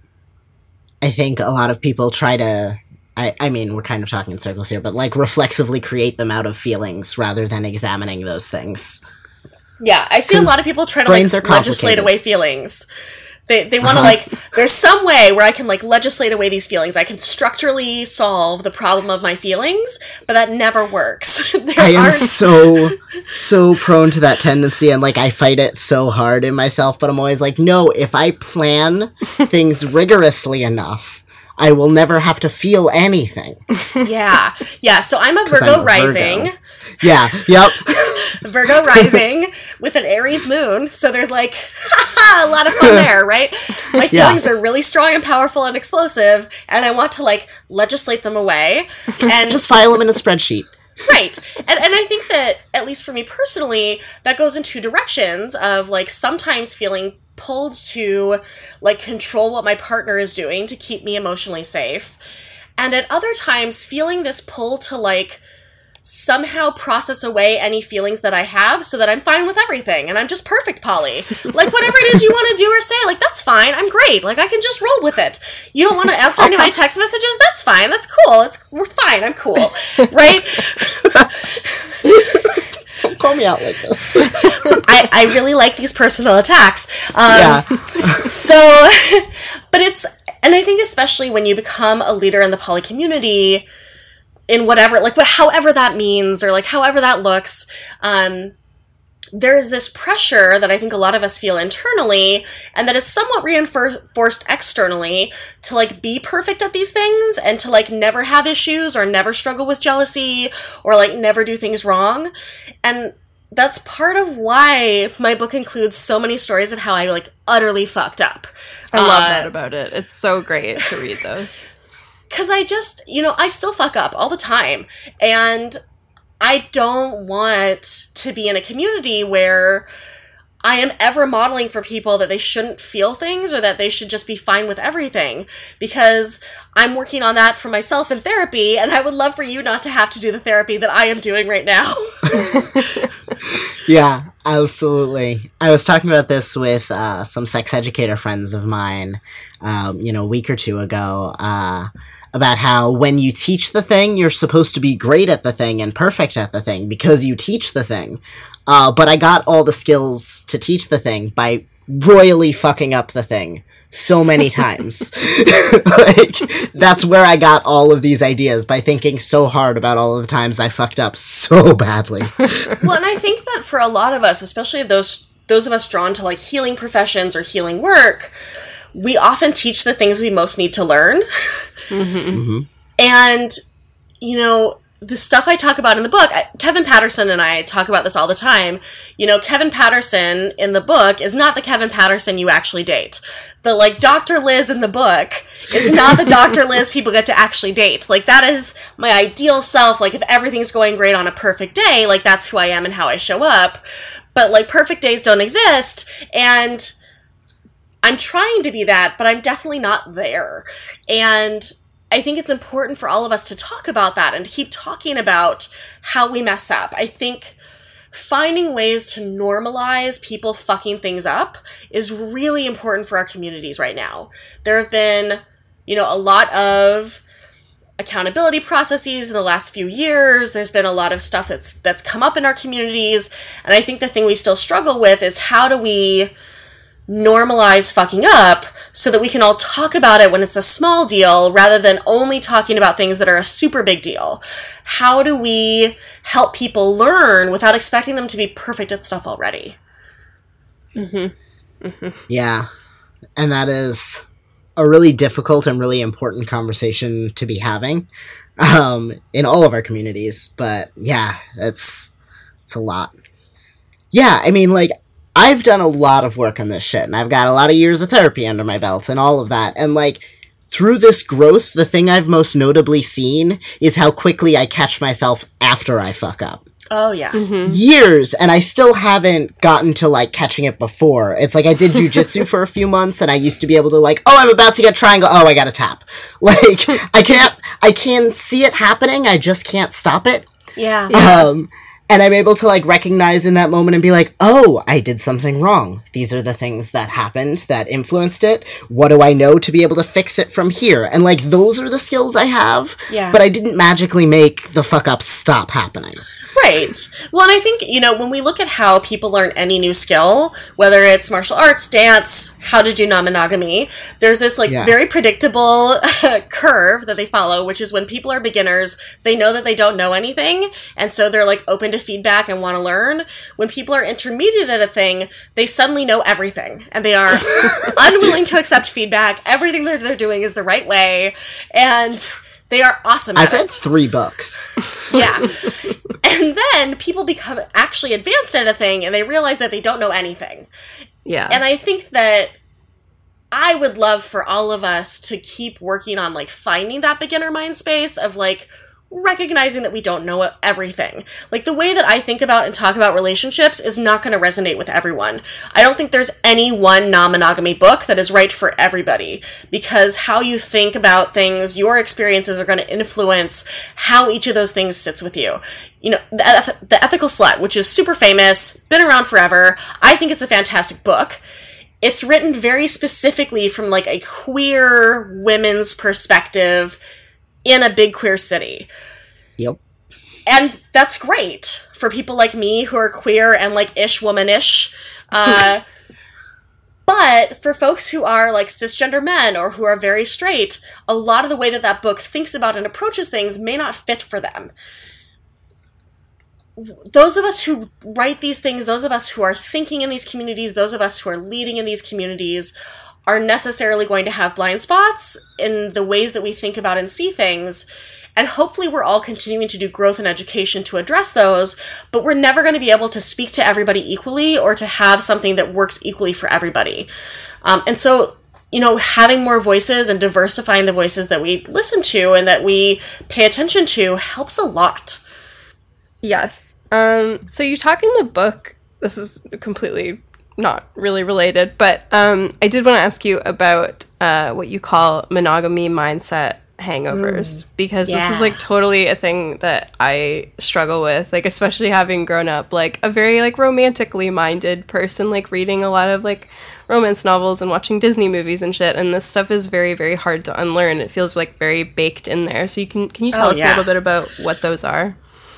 I think a lot of people try to, I, I mean, we're kind of talking in circles here, but, like, reflexively create them out of feelings rather than examining those things. Yeah, I see a 'Cause lot of people try to, brains like, are legislate complicated. away feelings. They they want to, Uh-huh. like, there's some way where I can, like, legislate away these feelings. I can structurally solve the problem of my feelings, but that never works. There I am aren't- so, so prone to that tendency, and, like, I fight it so hard in myself, but I'm always like, no, if I plan things rigorously enough, I will never have to feel anything. Yeah, yeah. So I'm a 'Cause I'm Virgo a rising. Virgo. Yeah, yep. Virgo rising with an Aries moon. So there's, like, a lot of fun there, right? My Yeah. feelings are really strong and powerful and explosive, and I want to, like, legislate them away. And Just file them in a spreadsheet. right. And and I think that, at least for me personally, that goes in two directions of, like, sometimes feeling pulled to, like, control what my partner is doing to keep me emotionally safe. And at other times feeling this pull to, like, somehow process away any feelings that I have so that I'm fine with everything and I'm just perfect, Polly. Like, whatever it is you want to do or say, like, that's fine. I'm great. Like, I can just roll with it. You don't want to answer any of my text messages? That's fine. That's cool. It's we're fine. I'm cool. Right? Don't call me out like this. I, I really like these personal attacks. Um, Yeah. So, but it's, and I think especially when you become a leader in the poly community, in whatever, like, what, however that means, or, like, however that looks, um, there's this pressure that I think a lot of us feel internally, and that is somewhat reinforced externally, to, like, be perfect at these things, and to, like, never have issues, or never struggle with jealousy, or, like, never do things wrong. And that's part of why my book includes so many stories of how I, like, utterly fucked up. I love Uh, that about it. It's so great to read those. Because I just, you know, I still fuck up all the time. And I don't want to be in a community where I am ever modeling for people that they shouldn't feel things or that they should just be fine with everything. Because I'm working on that for myself in therapy, and I would love for you not to have to do the therapy that I am doing right now. Yeah, absolutely. I was talking about this with uh, some sex educator friends of mine, um, you know, a week or two ago, uh, about how when you teach the thing, you're supposed to be great at the thing and perfect at the thing because you teach the thing. Uh, but I got all the skills to teach the thing by royally fucking up the thing so many times. Like, that's where I got all of these ideas, by thinking so hard about all of the times I fucked up so badly. Well, and I think that for a lot of us, especially those those of us drawn to like healing professions or healing work, we often teach the things we most need to learn. Mm-hmm. Mm-hmm. And, you know, the stuff I talk about in the book, I, Kevin Patterson and I talk about this all the time. You know, Kevin Patterson in the book is not the Kevin Patterson you actually date. The, like, Doctor Liz in the book is not the Doctor Liz people get to actually date. Like, that is my ideal self. Like, if everything's going great on a perfect day, like, that's who I am and how I show up. But, like, perfect days don't exist. And I'm trying to be that, but I'm definitely not there. And I think it's important for all of us to talk about that and to keep talking about how we mess up. I think finding ways to normalize people fucking things up is really important for our communities right now. There have been, you know, a lot of accountability processes in the last few years. There's been a lot of stuff that's that's come up in our communities. And I think the thing we still struggle with is how do we normalize fucking up so that we can all talk about it when it's a small deal rather than only talking about things that are a super big deal. How do we help people learn without expecting them to be perfect at stuff already? Mm-hmm. Mm-hmm. Yeah. And that is a really difficult and really important conversation to be having um, in all of our communities. But yeah, it's, it's a lot. Yeah, I mean, like, I've done a lot of work on this shit, and I've got a lot of years of therapy under my belt and all of that. And, like, through this growth, the thing I've most notably seen is how quickly I catch myself after I fuck up. Oh, yeah. Mm-hmm. Years, and I still haven't gotten to, like, catching it before. It's like I did jujitsu for a few months, and I used to be able to, like, oh, I'm about to get triangle, oh, I gotta tap. Like, I can't, I can see it happening, I just can't stop it. Yeah. Um... And I'm able to, like, recognize in that moment and be like, oh, I did something wrong. These are the things that happened that influenced it. What do I know to be able to fix it from here? And, like, those are the skills I have. Yeah. But I didn't magically make the fuck-ups stop happening. Right. Well, and I think, you know, when we look at how people learn any new skill, whether it's martial arts, dance, how to do non-monogamy, there's this, like, Yeah. very predictable curve that they follow, which is when people are beginners, they know that they don't know anything, and so they're, like, open to feedback and want to learn. When people are intermediate at a thing, they suddenly know everything, and they are unwilling to accept feedback. Everything that they're doing is the right way, and they are awesome at I've read it. three books. Yeah. And then people become actually advanced at a thing and they realize that they don't know anything. Yeah. And I think that I would love for all of us to keep working on, like, finding that beginner mind space of, like, recognizing that we don't know everything. Like, the way that I think about and talk about relationships is not going to resonate with everyone. I don't think there's any one non-monogamy book that is right for everybody, because how you think about things, your experiences are going to influence how each of those things sits with you. You know, the, Eth- the Ethical Slut, which is super famous, been around forever. I think it's a fantastic book. It's written very specifically from, like, a queer women's perspective in a big queer city. Yep. And that's great for people like me who are queer and, like, ish womanish. Uh, but for folks who are, like, cisgender men or who are very straight, a lot of the way that that book thinks about and approaches things may not fit for them. Those of us who write these things, those of us who are thinking in these communities, those of us who are leading in these communities are necessarily going to have blind spots in the ways that we think about and see things. And hopefully we're all continuing to do growth and education to address those, but we're never going to be able to speak to everybody equally or to have something that works equally for everybody. Um, and so, you know, having more voices and diversifying the voices that we listen to and that we pay attention to helps a lot. Yes. Um, so you talk in the book, this is completely not really related, but um, I did want to ask you about uh, what you call monogamy mindset hangovers, mm, because yeah. this is like totally a thing that I struggle with, like especially having grown up like a very like romantically minded person, like reading a lot of like romance novels and watching Disney movies and shit, and this stuff is very, very hard to unlearn. It feels like very baked in there. So you can can you tell oh, us yeah. a little bit about what those are?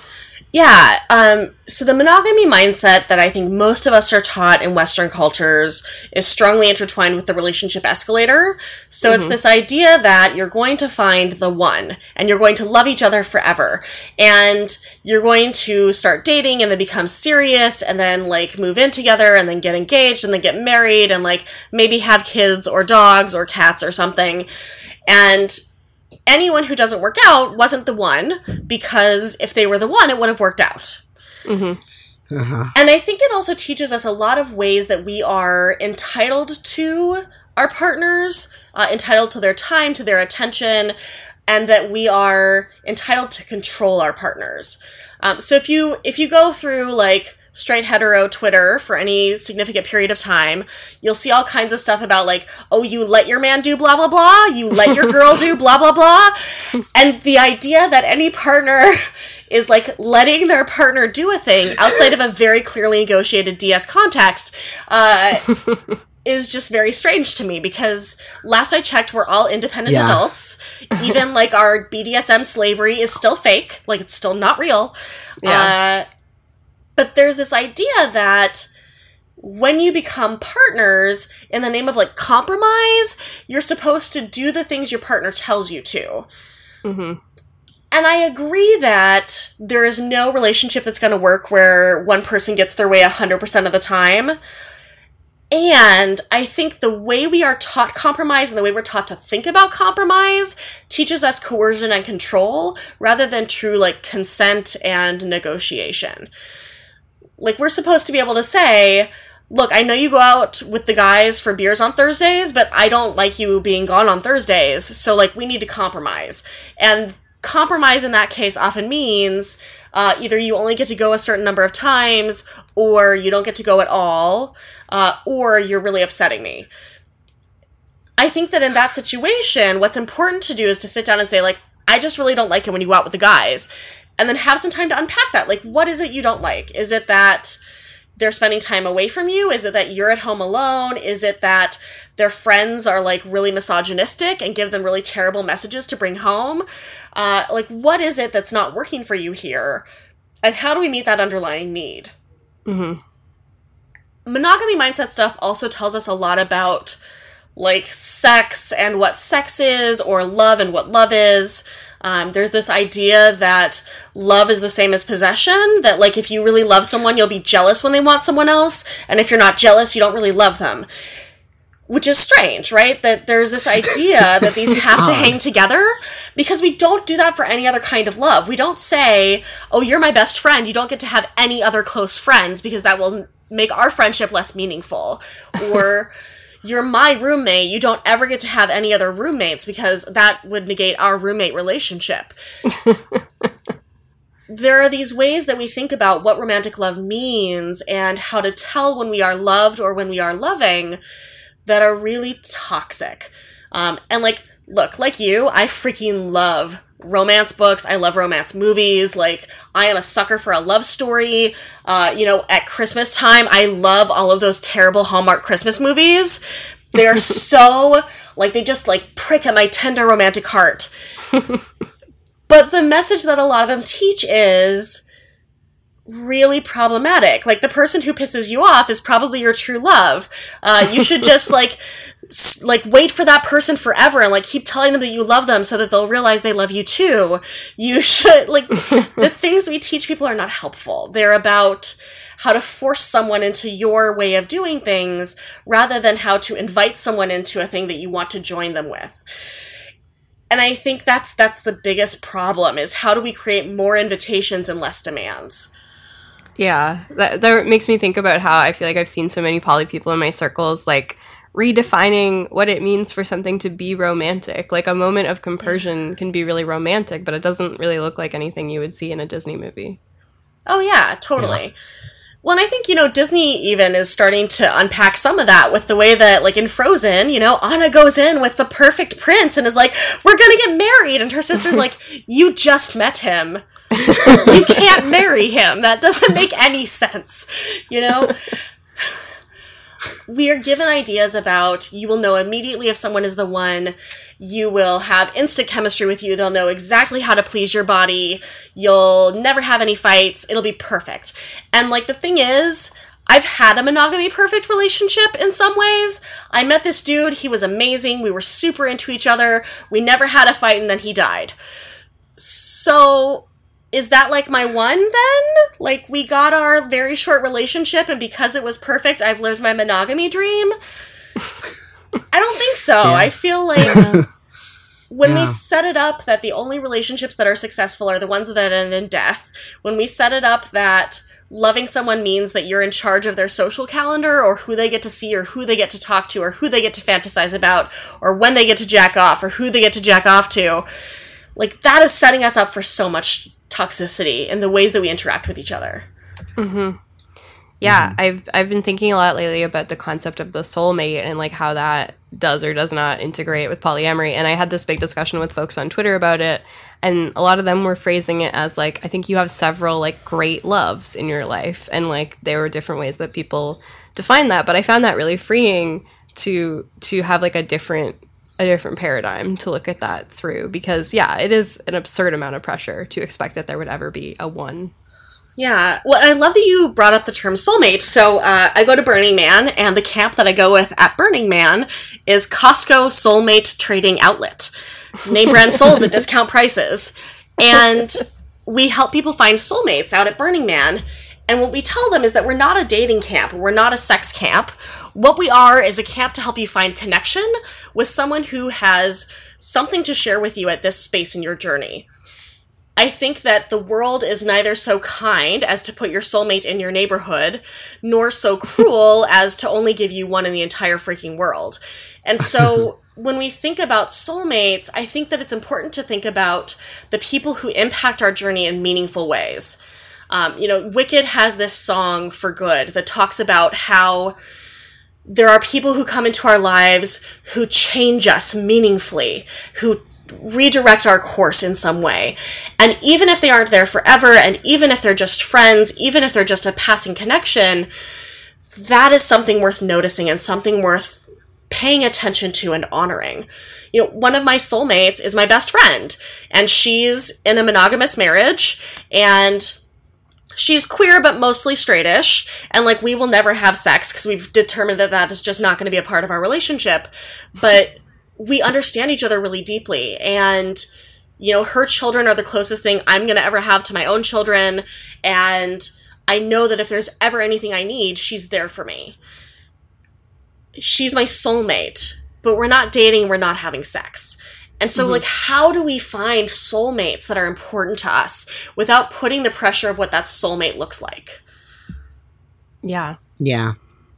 Yeah, um, so the monogamy mindset that I think most of us are taught in Western cultures is strongly intertwined with the relationship escalator. So mm-hmm. it's this idea that you're going to find the one, and you're going to love each other forever, and you're going to start dating, and then become serious, and then, like, move in together, and then get engaged, and then get married, and, like, maybe have kids, or dogs, or cats, or something, and anyone who doesn't work out wasn't the one, because if they were the one, it would have worked out. Mm-hmm. Uh-huh. And I think it also teaches us a lot of ways that we are entitled to our partners, uh, entitled to their time, to their attention, and that we are entitled to control our partners. Um, so if you if you go through, like, straight hetero Twitter for any significant period of time, you'll see all kinds of stuff about, like, oh, you let your man do blah, blah, blah, you let your girl do blah, blah, blah. And the idea that any partner is, like, letting their partner do a thing outside of a very clearly negotiated D S context uh, is just very strange to me, because last I checked, we're all independent yeah. adults. Even, like, our B D S M slavery is still fake. Like, it's still not real. Yeah. Uh, But there's this idea that when you become partners, in the name of, like, compromise, you're supposed to do the things your partner tells you to. Mm-hmm. And I agree that there is no relationship that's going to work where one person gets their way one hundred percent of the time. And I think the way we are taught compromise and the way we're taught to think about compromise teaches us coercion and control rather than true, like, consent and negotiation. Like, we're supposed to be able to say, look, I know you go out with the guys for beers on Thursdays, but I don't like you being gone on Thursdays, so, like, we need to compromise. And compromise in that case often means uh, either you only get to go a certain number of times, or you don't get to go at all, uh, or you're really upsetting me. I think that in that situation, what's important to do is to sit down and say, like, I just really don't like it when you go out with the guys. And then have some time to unpack that. Like, what is it you don't like? Is it that they're spending time away from you? Is it that you're at home alone? Is it that their friends are, like, really misogynistic and give them really terrible messages to bring home? Uh, like, what is it that's not working for you here? And how do we meet that underlying need? Mm-hmm. Monogamy mindset stuff also tells us a lot about, like, sex and what sex is, or love and what love is. Um, there's this idea that love is the same as possession, that, like, if you really love someone, you'll be jealous when they want someone else, and if you're not jealous, you don't really love them. Which is strange, right? That there's this idea that these have to hang together, because we don't do that for any other kind of love. We don't say, oh, you're my best friend, you don't get to have any other close friends, because that will make our friendship less meaningful. Or you're my roommate, you don't ever get to have any other roommates, because that would negate our roommate relationship. There are these ways that we think about what romantic love means and how to tell when we are loved or when we are loving that are really toxic. Um, and, like, look, like you, I freaking love romance books. I love romance movies. Like, I am a sucker for a love story. Uh, you know, at Christmas time, I love all of those terrible Hallmark Christmas movies. They're so, like, they just, like, prick at my tender romantic heart. But the message that a lot of them teach is really problematic. Like, the person who pisses you off is probably your true love. Uh, you should just, like, s- like, wait for that person forever and, like, keep telling them that you love them so that they'll realize they love you too. You should, like, the things we teach people are not helpful. They're about how to force someone into your way of doing things rather than how to invite someone into a thing that you want to join them with. And I think that's that's the biggest problem, is how do we create more invitations and less demands? Yeah, that, that makes me think about how I feel like I've seen so many poly people in my circles, like, redefining what it means for something to be romantic. Like a moment of compersion can be really romantic, but it doesn't really look like anything you would see in a Disney movie. Oh yeah, totally. Yeah. Well, and I think, you know, Disney even is starting to unpack some of that with the way that, like, in Frozen, you know, Anna goes in with the perfect prince and is like, we're gonna get married. And her sister's like, you just met him. You can't marry him. That doesn't make any sense, you know? We are given ideas about, you will know immediately if someone is the one. You will have instant chemistry with you. They'll know exactly how to please your body. You'll never have any fights. It'll be perfect. And, like, the thing is, I've had a monogamy perfect relationship in some ways. I met this dude. He was amazing. We were super into each other. We never had a fight, and then he died. So is that, like, my one then? Like, we got our very short relationship, and because it was perfect, I've lived my monogamy dream? I don't think so. Yeah. I feel like when yeah. we set it up that the only relationships that are successful are the ones that end in death, when we set it up that loving someone means that you're in charge of their social calendar or who they get to see or who they get to talk to or who they get to fantasize about or when they get to jack off or who they get to jack off to, like, that is setting us up for so much toxicity in the ways that we interact with each other. Mm-hmm. Yeah, mm-hmm. I've I've been thinking a lot lately about the concept of the soulmate and, like, how that does or does not integrate with polyamory. And I had this big discussion with folks on Twitter about it, and a lot of them were phrasing it as, like, I think you have several, like, great loves in your life, and, like, there were different ways that people define that. But I found that really freeing to to have, like, a different a different paradigm to look at that through, because yeah, it is an absurd amount of pressure to expect that there would ever be a one. Yeah. Well, I love that you brought up the term soulmate. So uh, I go to Burning Man, and the camp that I go with at Burning Man is Costco Soulmate Trading Outlet. Name brand souls at discount prices. And we help people find soulmates out at Burning Man. And what we tell them is that we're not a dating camp. We're not a sex camp. What we are is a camp to help you find connection with someone who has something to share with you at this space in your journey. I think that the world is neither so kind as to put your soulmate in your neighborhood, nor so cruel as to only give you one in the entire freaking world. And so when we think about soulmates, I think that it's important to think about the people who impact our journey in meaningful ways. Um, you know, Wicked has this song, For Good, that talks about how there are people who come into our lives who change us meaningfully, who redirect our course in some way. And even if they aren't there forever, and even if they're just friends, even if they're just a passing connection, that is something worth noticing and something worth paying attention to and honoring. You know, one of my soulmates is my best friend, and she's in a monogamous marriage, and she's queer, but mostly straightish, and, like, we will never have sex because we've determined that that is just not going to be a part of our relationship. But we understand each other really deeply, and, you know, her children are the closest thing I'm going to ever have to my own children, and I know that if there's ever anything I need, she's there for me. She's my soulmate, but we're not dating, we're not having sex. And so, mm-hmm. like, how do we find soulmates that are important to us without putting the pressure of what that soulmate looks like? Yeah. Yeah.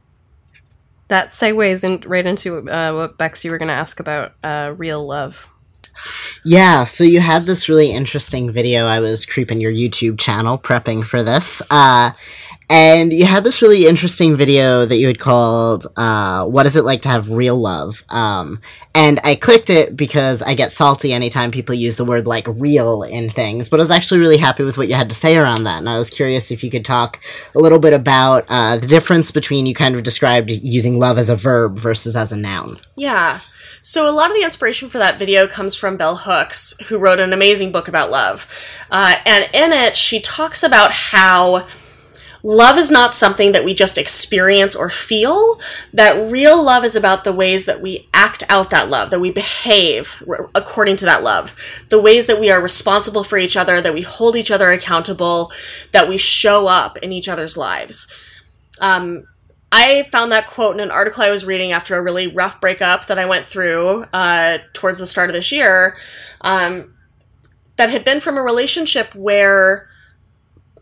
That segues in, right into uh, what, Bex, you were going to ask about uh, real love. Yeah, so you had this really interesting video. I was creeping your YouTube channel, prepping for this. Uh, and you had this really interesting video that you had called, uh, What Is It Like to Have Real Love? Um, and I clicked it because I get salty anytime people use the word, like, real in things. But I was actually really happy with what you had to say around that. And I was curious if you could talk a little bit about uh, the difference between, you kind of described using love as a verb versus as a noun. Yeah. So a lot of the inspiration for that video comes from Bell Hooks, who wrote an amazing book about love. Uh, and in it, she talks about how love is not something that we just experience or feel, that real love is about the ways that we act out that love, that we behave according to that love, the ways that we are responsible for each other, that we hold each other accountable, that we show up in each other's lives. Um, I found that quote in an article I was reading after a really rough breakup that I went through uh, towards the start of this year, um, that had been from a relationship where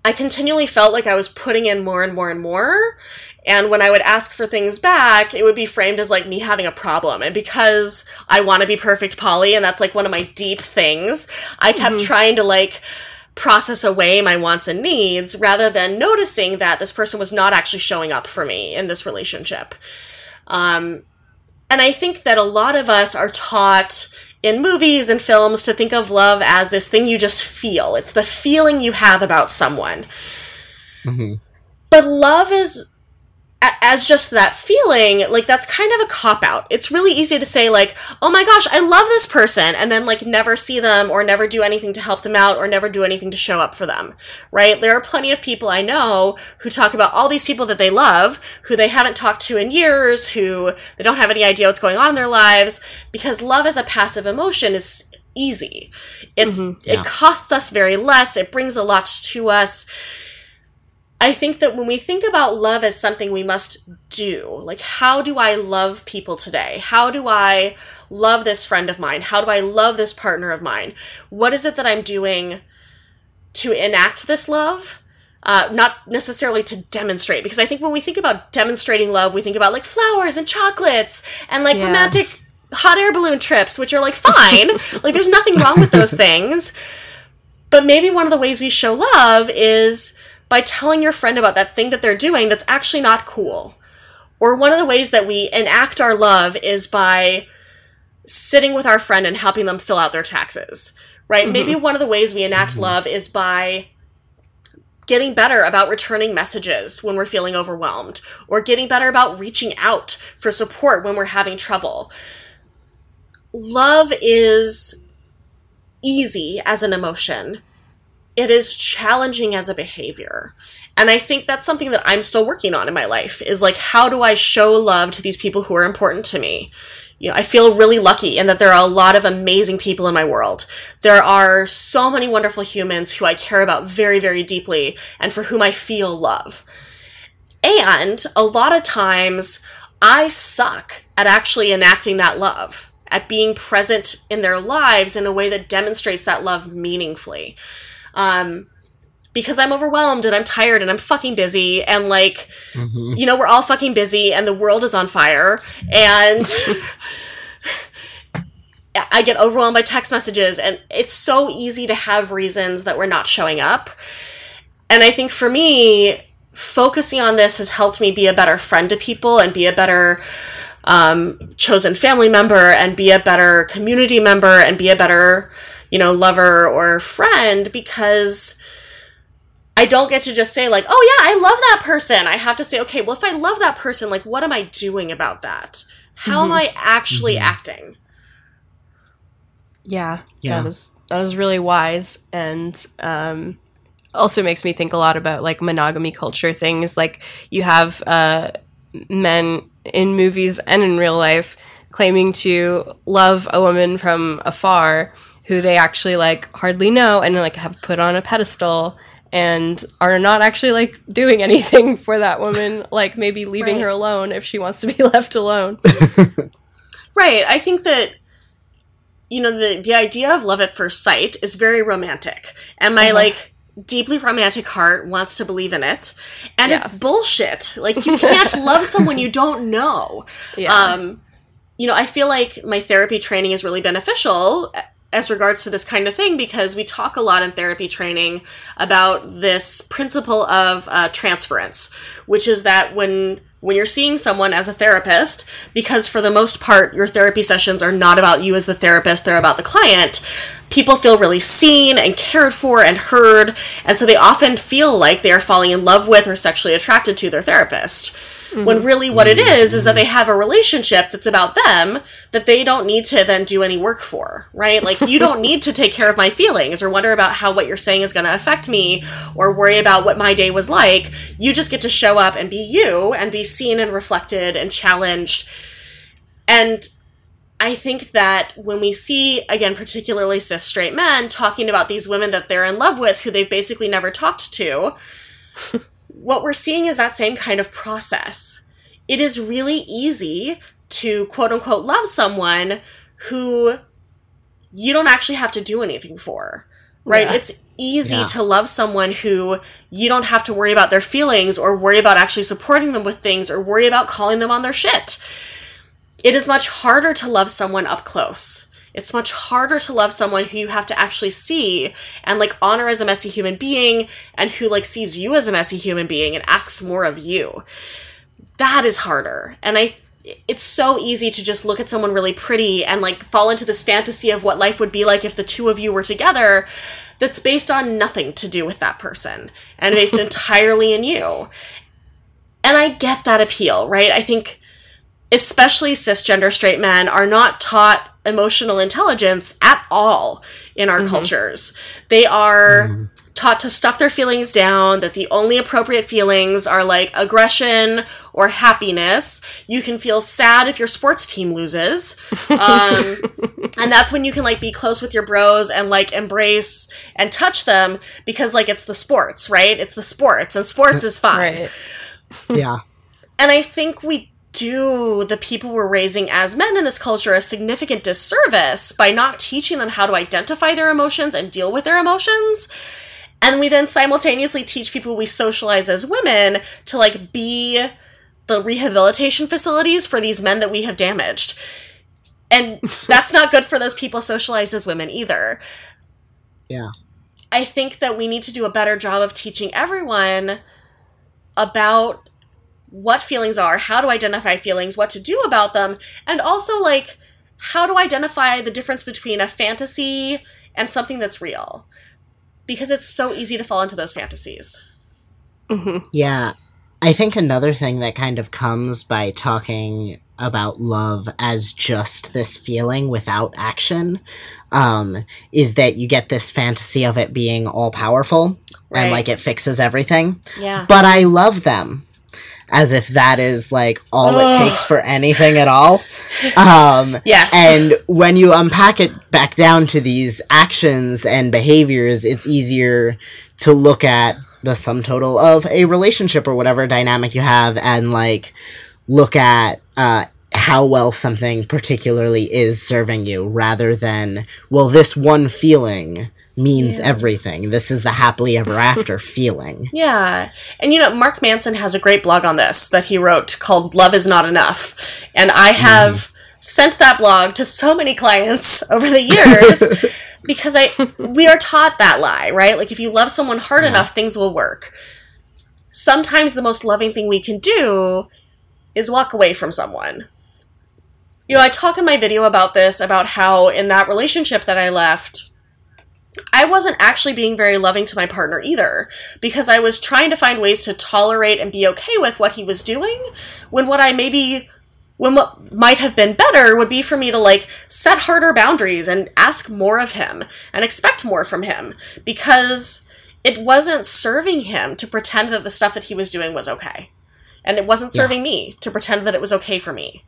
I continually felt like I was putting in more and more and more. And when I would ask for things back, it would be framed as like me having a problem. And because I want to be perfect Polly, and that's like one of my deep things, I kept mm-hmm. trying to like process away my wants and needs rather than noticing that this person was not actually showing up for me in this relationship. Um, and I think that a lot of us are taught in movies and films to think of love as this thing you just feel. It's the feeling you have about someone. Mm-hmm. But love is, as just that feeling, like, that's kind of a cop-out. It's really easy to say, like, oh my gosh, I love this person, and then, like, never see them or never do anything to help them out or never do anything to show up for them, right? There are plenty of people I know who talk about all these people that they love, who they haven't talked to in years, who they don't have any idea what's going on in their lives, because love as a passive emotion is easy. It's mm-hmm. yeah. It costs us very less. It brings a lot to us. I think that when we think about love as something we must do, like, how do I love people today? How do I love this friend of mine? How do I love this partner of mine? What is it that I'm doing to enact this love? Uh, not necessarily to demonstrate, because I think when we think about demonstrating love, we think about, like, flowers and chocolates and, like, yeah. romantic hot air balloon trips, which are, like, fine. Like, there's nothing wrong with those things. But maybe one of the ways we show love is by telling your friend about that thing that they're doing that's actually not cool. Or one of the ways that we enact our love is by sitting with our friend and helping them fill out their taxes, right? Mm-hmm. Maybe one of the ways we enact mm-hmm. love is by getting better about returning messages when we're feeling overwhelmed, or getting better about reaching out for support when we're having trouble. Love is easy as an emotion. It is challenging as a behavior. And I think that's something that I'm still working on in my life, is like, how do I show love to these people who are important to me? You know, I feel really lucky in that there are a lot of amazing people in my world. There are so many wonderful humans who I care about very, very deeply and for whom I feel love. And a lot of times I suck at actually enacting that love, at being present in their lives in a way that demonstrates that love meaningfully. Um, because I'm overwhelmed and I'm tired and I'm fucking busy and, like, mm-hmm. you know, we're all fucking busy and the world is on fire and I get overwhelmed by text messages, and it's so easy to have reasons that we're not showing up. And I think for me, focusing on this has helped me be a better friend to people and be a better um, chosen family member and be a better community member and be a better, you know, lover or friend, because I don't get to just say, like, oh yeah, I love that person. I have to say, okay, well, if I love that person, like, what am I doing about that? How mm-hmm. am I actually mm-hmm. acting? Yeah, yeah, that is, that is really wise. And um, also makes me think a lot about, like, monogamy culture things. Like, you have uh, men in movies and in real life claiming to love a woman from afar who they actually, like, hardly know and, like, have put on a pedestal and are not actually, like, doing anything for that woman, like, maybe leaving right. her alone if she wants to be left alone. Right. I think that, you know, the, the idea of love at first sight is very romantic. And my, uh-huh. like, deeply romantic heart wants to believe in it. And yeah. it's bullshit. Like, you can't love someone you don't know. Yeah. Um, you know, I feel like my therapy training is really beneficial as regards to this kind of thing, because we talk a lot in therapy training about this principle of uh, transference, which is that when when you're seeing someone as a therapist, because for the most part, your therapy sessions are not about you as the therapist, they're about the client, people feel really seen and cared for and heard, and so they often feel like they are falling in love with or sexually attracted to their therapist. Mm-hmm. When really what it is is that they have a relationship that's about them that they don't need to then do any work for, right? Like, you don't need to take care of my feelings or wonder about how what you're saying is going to affect me or worry about what my day was like. You just get to show up and be you and be seen and reflected and challenged. And I think that when we see, again, particularly cis straight men talking about these women that they're in love with who they've basically never talked to, what we're seeing is that same kind of process. It is really easy to, quote unquote, love someone who you don't actually have to do anything for, right? Yeah. It's easy Yeah. to love someone who you don't have to worry about their feelings or worry about actually supporting them with things or worry about calling them on their shit. It is much harder to love someone up close. It's much harder to love someone who you have to actually see and like honor as a messy human being and who like sees you as a messy human being and asks more of you. That is harder. And I it's so easy to just look at someone really pretty and like fall into this fantasy of what life would be like if the two of you were together that's based on nothing to do with that person and based entirely in you. And I get that appeal, right? I think especially cisgender straight men are not taught emotional intelligence at all in our mm-hmm. cultures. They are mm. taught to stuff their feelings down, that the only appropriate feelings are like aggression or happiness. You can feel sad if your sports team loses. Um, and that's when you can like be close with your bros and like embrace and touch them because like it's the sports, right? It's the sports and sports is fun. Right. Yeah. And I think we do the people we're raising as men in this culture a significant disservice by not teaching them how to identify their emotions and deal with their emotions. And we then simultaneously teach people we socialize as women to like be the rehabilitation facilities for these men that we have damaged. And that's not good for those people socialized as women either. Yeah. I think that we need to do a better job of teaching everyone about what feelings are, how to identify feelings, what to do about them, and also, like, how to identify the difference between a fantasy and something that's real. Because it's so easy to fall into those fantasies. Mm-hmm. Yeah. I think another thing that kind of comes by talking about love as just this feeling without action um, is that you get this fantasy of it being all-powerful right. and, like, it fixes everything. Yeah. But I love them. As if that is, like, all Ugh. it takes for anything at all. Um, yes. And when you unpack it back down to these actions and behaviors, it's easier to look at the sum total of a relationship or whatever dynamic you have and, like, look at uh, how well something particularly is serving you rather than, well, this one feeling means yeah. everything. This is the happily ever after feeling. Yeah. And, you know, Mark Manson has a great blog on this that he wrote called Love Is Not Enough. And I have mm. sent that blog to so many clients over the years because I we are taught that lie, right? Like, if you love someone hard yeah. enough, things will work. Sometimes the most loving thing we can do is walk away from someone. You know, I talk in my video about this, about how in that relationship that I left, I wasn't actually being very loving to my partner either, because I was trying to find ways to tolerate and be okay with what he was doing, when what I maybe, when what might have been better would be for me to, like, set harder boundaries and ask more of him and expect more from him, because it wasn't serving him to pretend that the stuff that he was doing was okay. And it wasn't serving yeah. me to pretend that it was okay for me.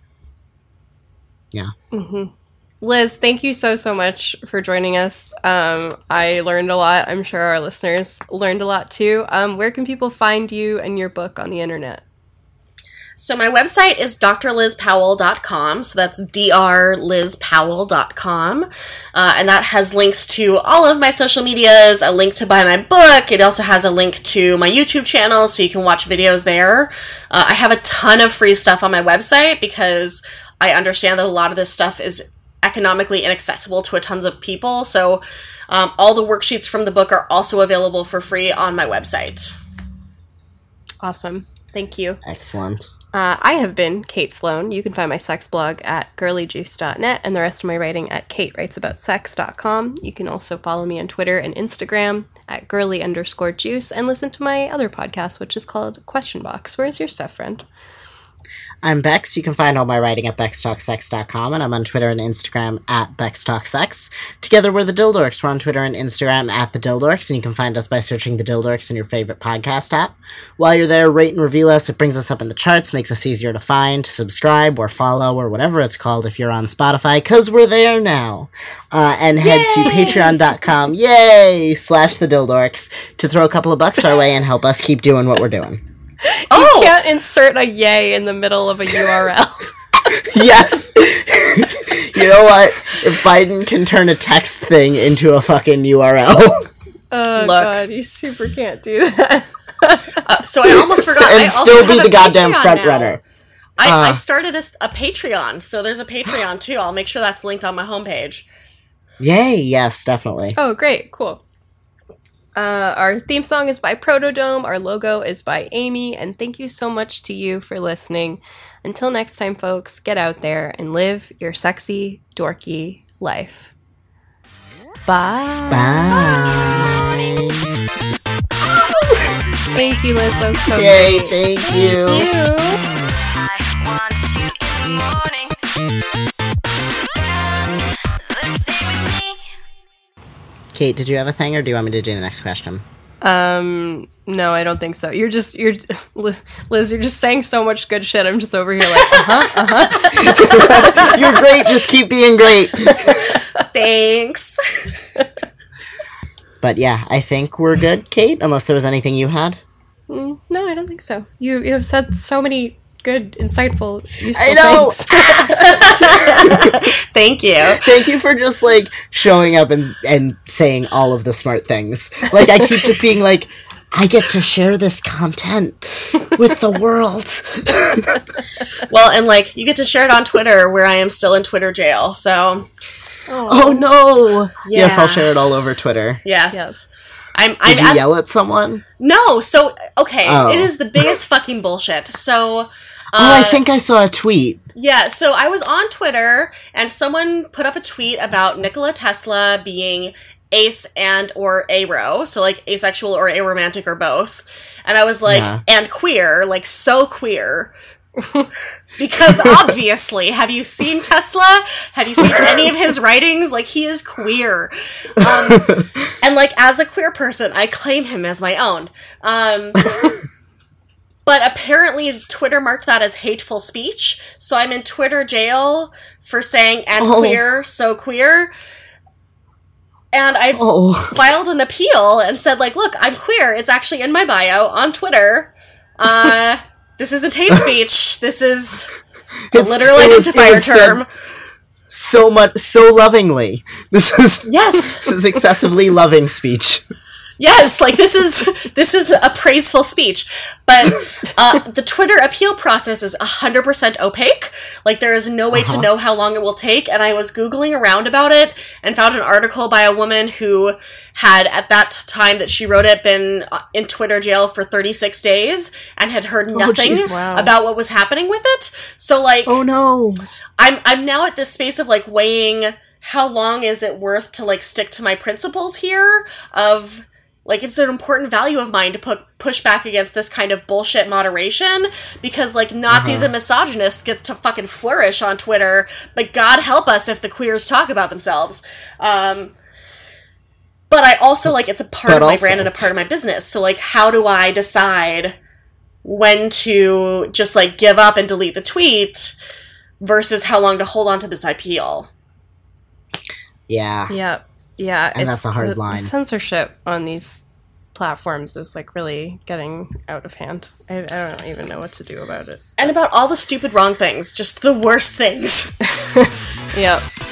Yeah. Mm-hmm. Liz, thank you so, so much for joining us. Um, I learned a lot. I'm sure our listeners learned a lot too. Um, where can people find you and your book on the internet? So my website is d r liz powell dot com. So that's d r liz powell dot com. Uh, and that has links to all of my social medias, a link to buy my book. It also has a link to my YouTube channel so you can watch videos there. Uh, I have a ton of free stuff on my website because I understand that a lot of this stuff is economically inaccessible to a tons of people. So um, all the worksheets from the book are also available for free on my website. Awesome. Thank you. Excellent. Uh, I have been Kate Sloan. You can find my sex blog at girly juice dot net and the rest of my writing at kate writes about sex dot com. You can also follow me on Twitter and Instagram at girly underscore juice and listen to my other podcast, which is called Question Box. Where's your stuff, friend? I'm Bex. You can find all my writing at bex talk sex dot com, and I'm on Twitter and Instagram at bex talk sex. Together, we're the Dildorks. We're on Twitter and Instagram at the Dildorks, and you can find us by searching the Dildorks in your favorite podcast app. While you're there, rate and review us. It brings us up in the charts, makes us easier to find, to subscribe, or follow, or whatever it's called if you're on Spotify, because we're there now. Uh, and head yay! to patreon dot com, yay, slash the Dildorks, to throw a couple of bucks our way and help us keep doing what we're doing. Oh! You can't insert a yay in the middle of a U R L. Yes! You know what? If Biden can turn a text thing into a fucking U R L... Oh, Look. God, you super can't do that. Uh, so I almost forgot. I and also still be have the a goddamn Patreon front now. runner. I, Uh. I started a, a Patreon, so there's a Patreon too. I'll make sure that's linked on my homepage. Yay! Yes, definitely. Oh, great. Cool. Uh, our theme song is by Protodome. Our logo is by Amy. And thank you so much to you for listening. Until next time, folks, get out there and live your sexy, dorky life. Bye. Bye. Thank you, Liz. That was so Yay! great. Thank you. Thank you. I want you in the morning. Let's stay with me. Kate, did you have a thing, or do you want me to do the next question? Um, no, I don't think so. You're just, you're, Liz, you're just saying so much good shit. I'm just over here like, uh-huh, uh-huh. You're great. Just keep being great. Thanks. But yeah, I think we're good, Kate. Unless there was anything you had. Mm, no, I don't think so. You, you have said so many good, insightful, useful I know. things. Thank you. Thank you for just like showing up and and saying all of the smart things. Like I keep just being like, I get to share this content with the world. Well, and like you get to share it on Twitter, where I am still in Twitter jail. So Oh no! Yeah. Yes, I'll share it all over Twitter. yes, Yes. I'm. Did I'm you at- yell at someone? No. So okay, Oh. it is the biggest fucking bullshit. So. Uh, Oh, I think I saw a tweet. Yeah, so I was on Twitter and someone put up a tweet about Nikola Tesla being ace and or aro, so like asexual or aromantic or both. And I was like, Yeah. and queer, like so queer. Because obviously, have you seen Tesla? Have you seen any of his writings? Like, he is queer. Um, and like, as a queer person, I claim him as my own. Um... But apparently Twitter marked that as hateful speech, so I'm in Twitter jail for saying and Oh. queer, so queer. And I've Oh, filed an appeal and said, like, look, I'm queer. It's actually in my bio on Twitter. Uh, this isn't hate speech. This is a It's- literal it was- it identifier was said term. so much, so lovingly. This is Yes. this is excessively loving speech. Yes, like this is this is a praiseful speech, but uh, the Twitter appeal process is one hundred percent opaque. Like there is no way Uh-huh. to know how long it will take, and I was Googling around about it and found an article by a woman who had, at that time that she wrote it, been in Twitter jail for thirty-six days and had heard nothing Jesus. Wow. about what was happening with it. So like Oh no! I'm I'm now at this space of like weighing how long is it worth to like stick to my principles here of like it's an important value of mine to put push back against this kind of bullshit moderation because like Nazis Uh-huh. and misogynists get to fucking flourish on Twitter, but God help us if the queers talk about themselves. Um but I also like it's a part But of my also- brand and a part of my business. So like how do I decide when to just like give up and delete the tweet versus how long to hold on to this appeal? Yeah. Yeah, yeah. And that's a hard the, line. The censorship on these platforms is like really getting out of hand. I, I don't even know what to do about it. And about all the stupid wrong things, just the worst things. Yep.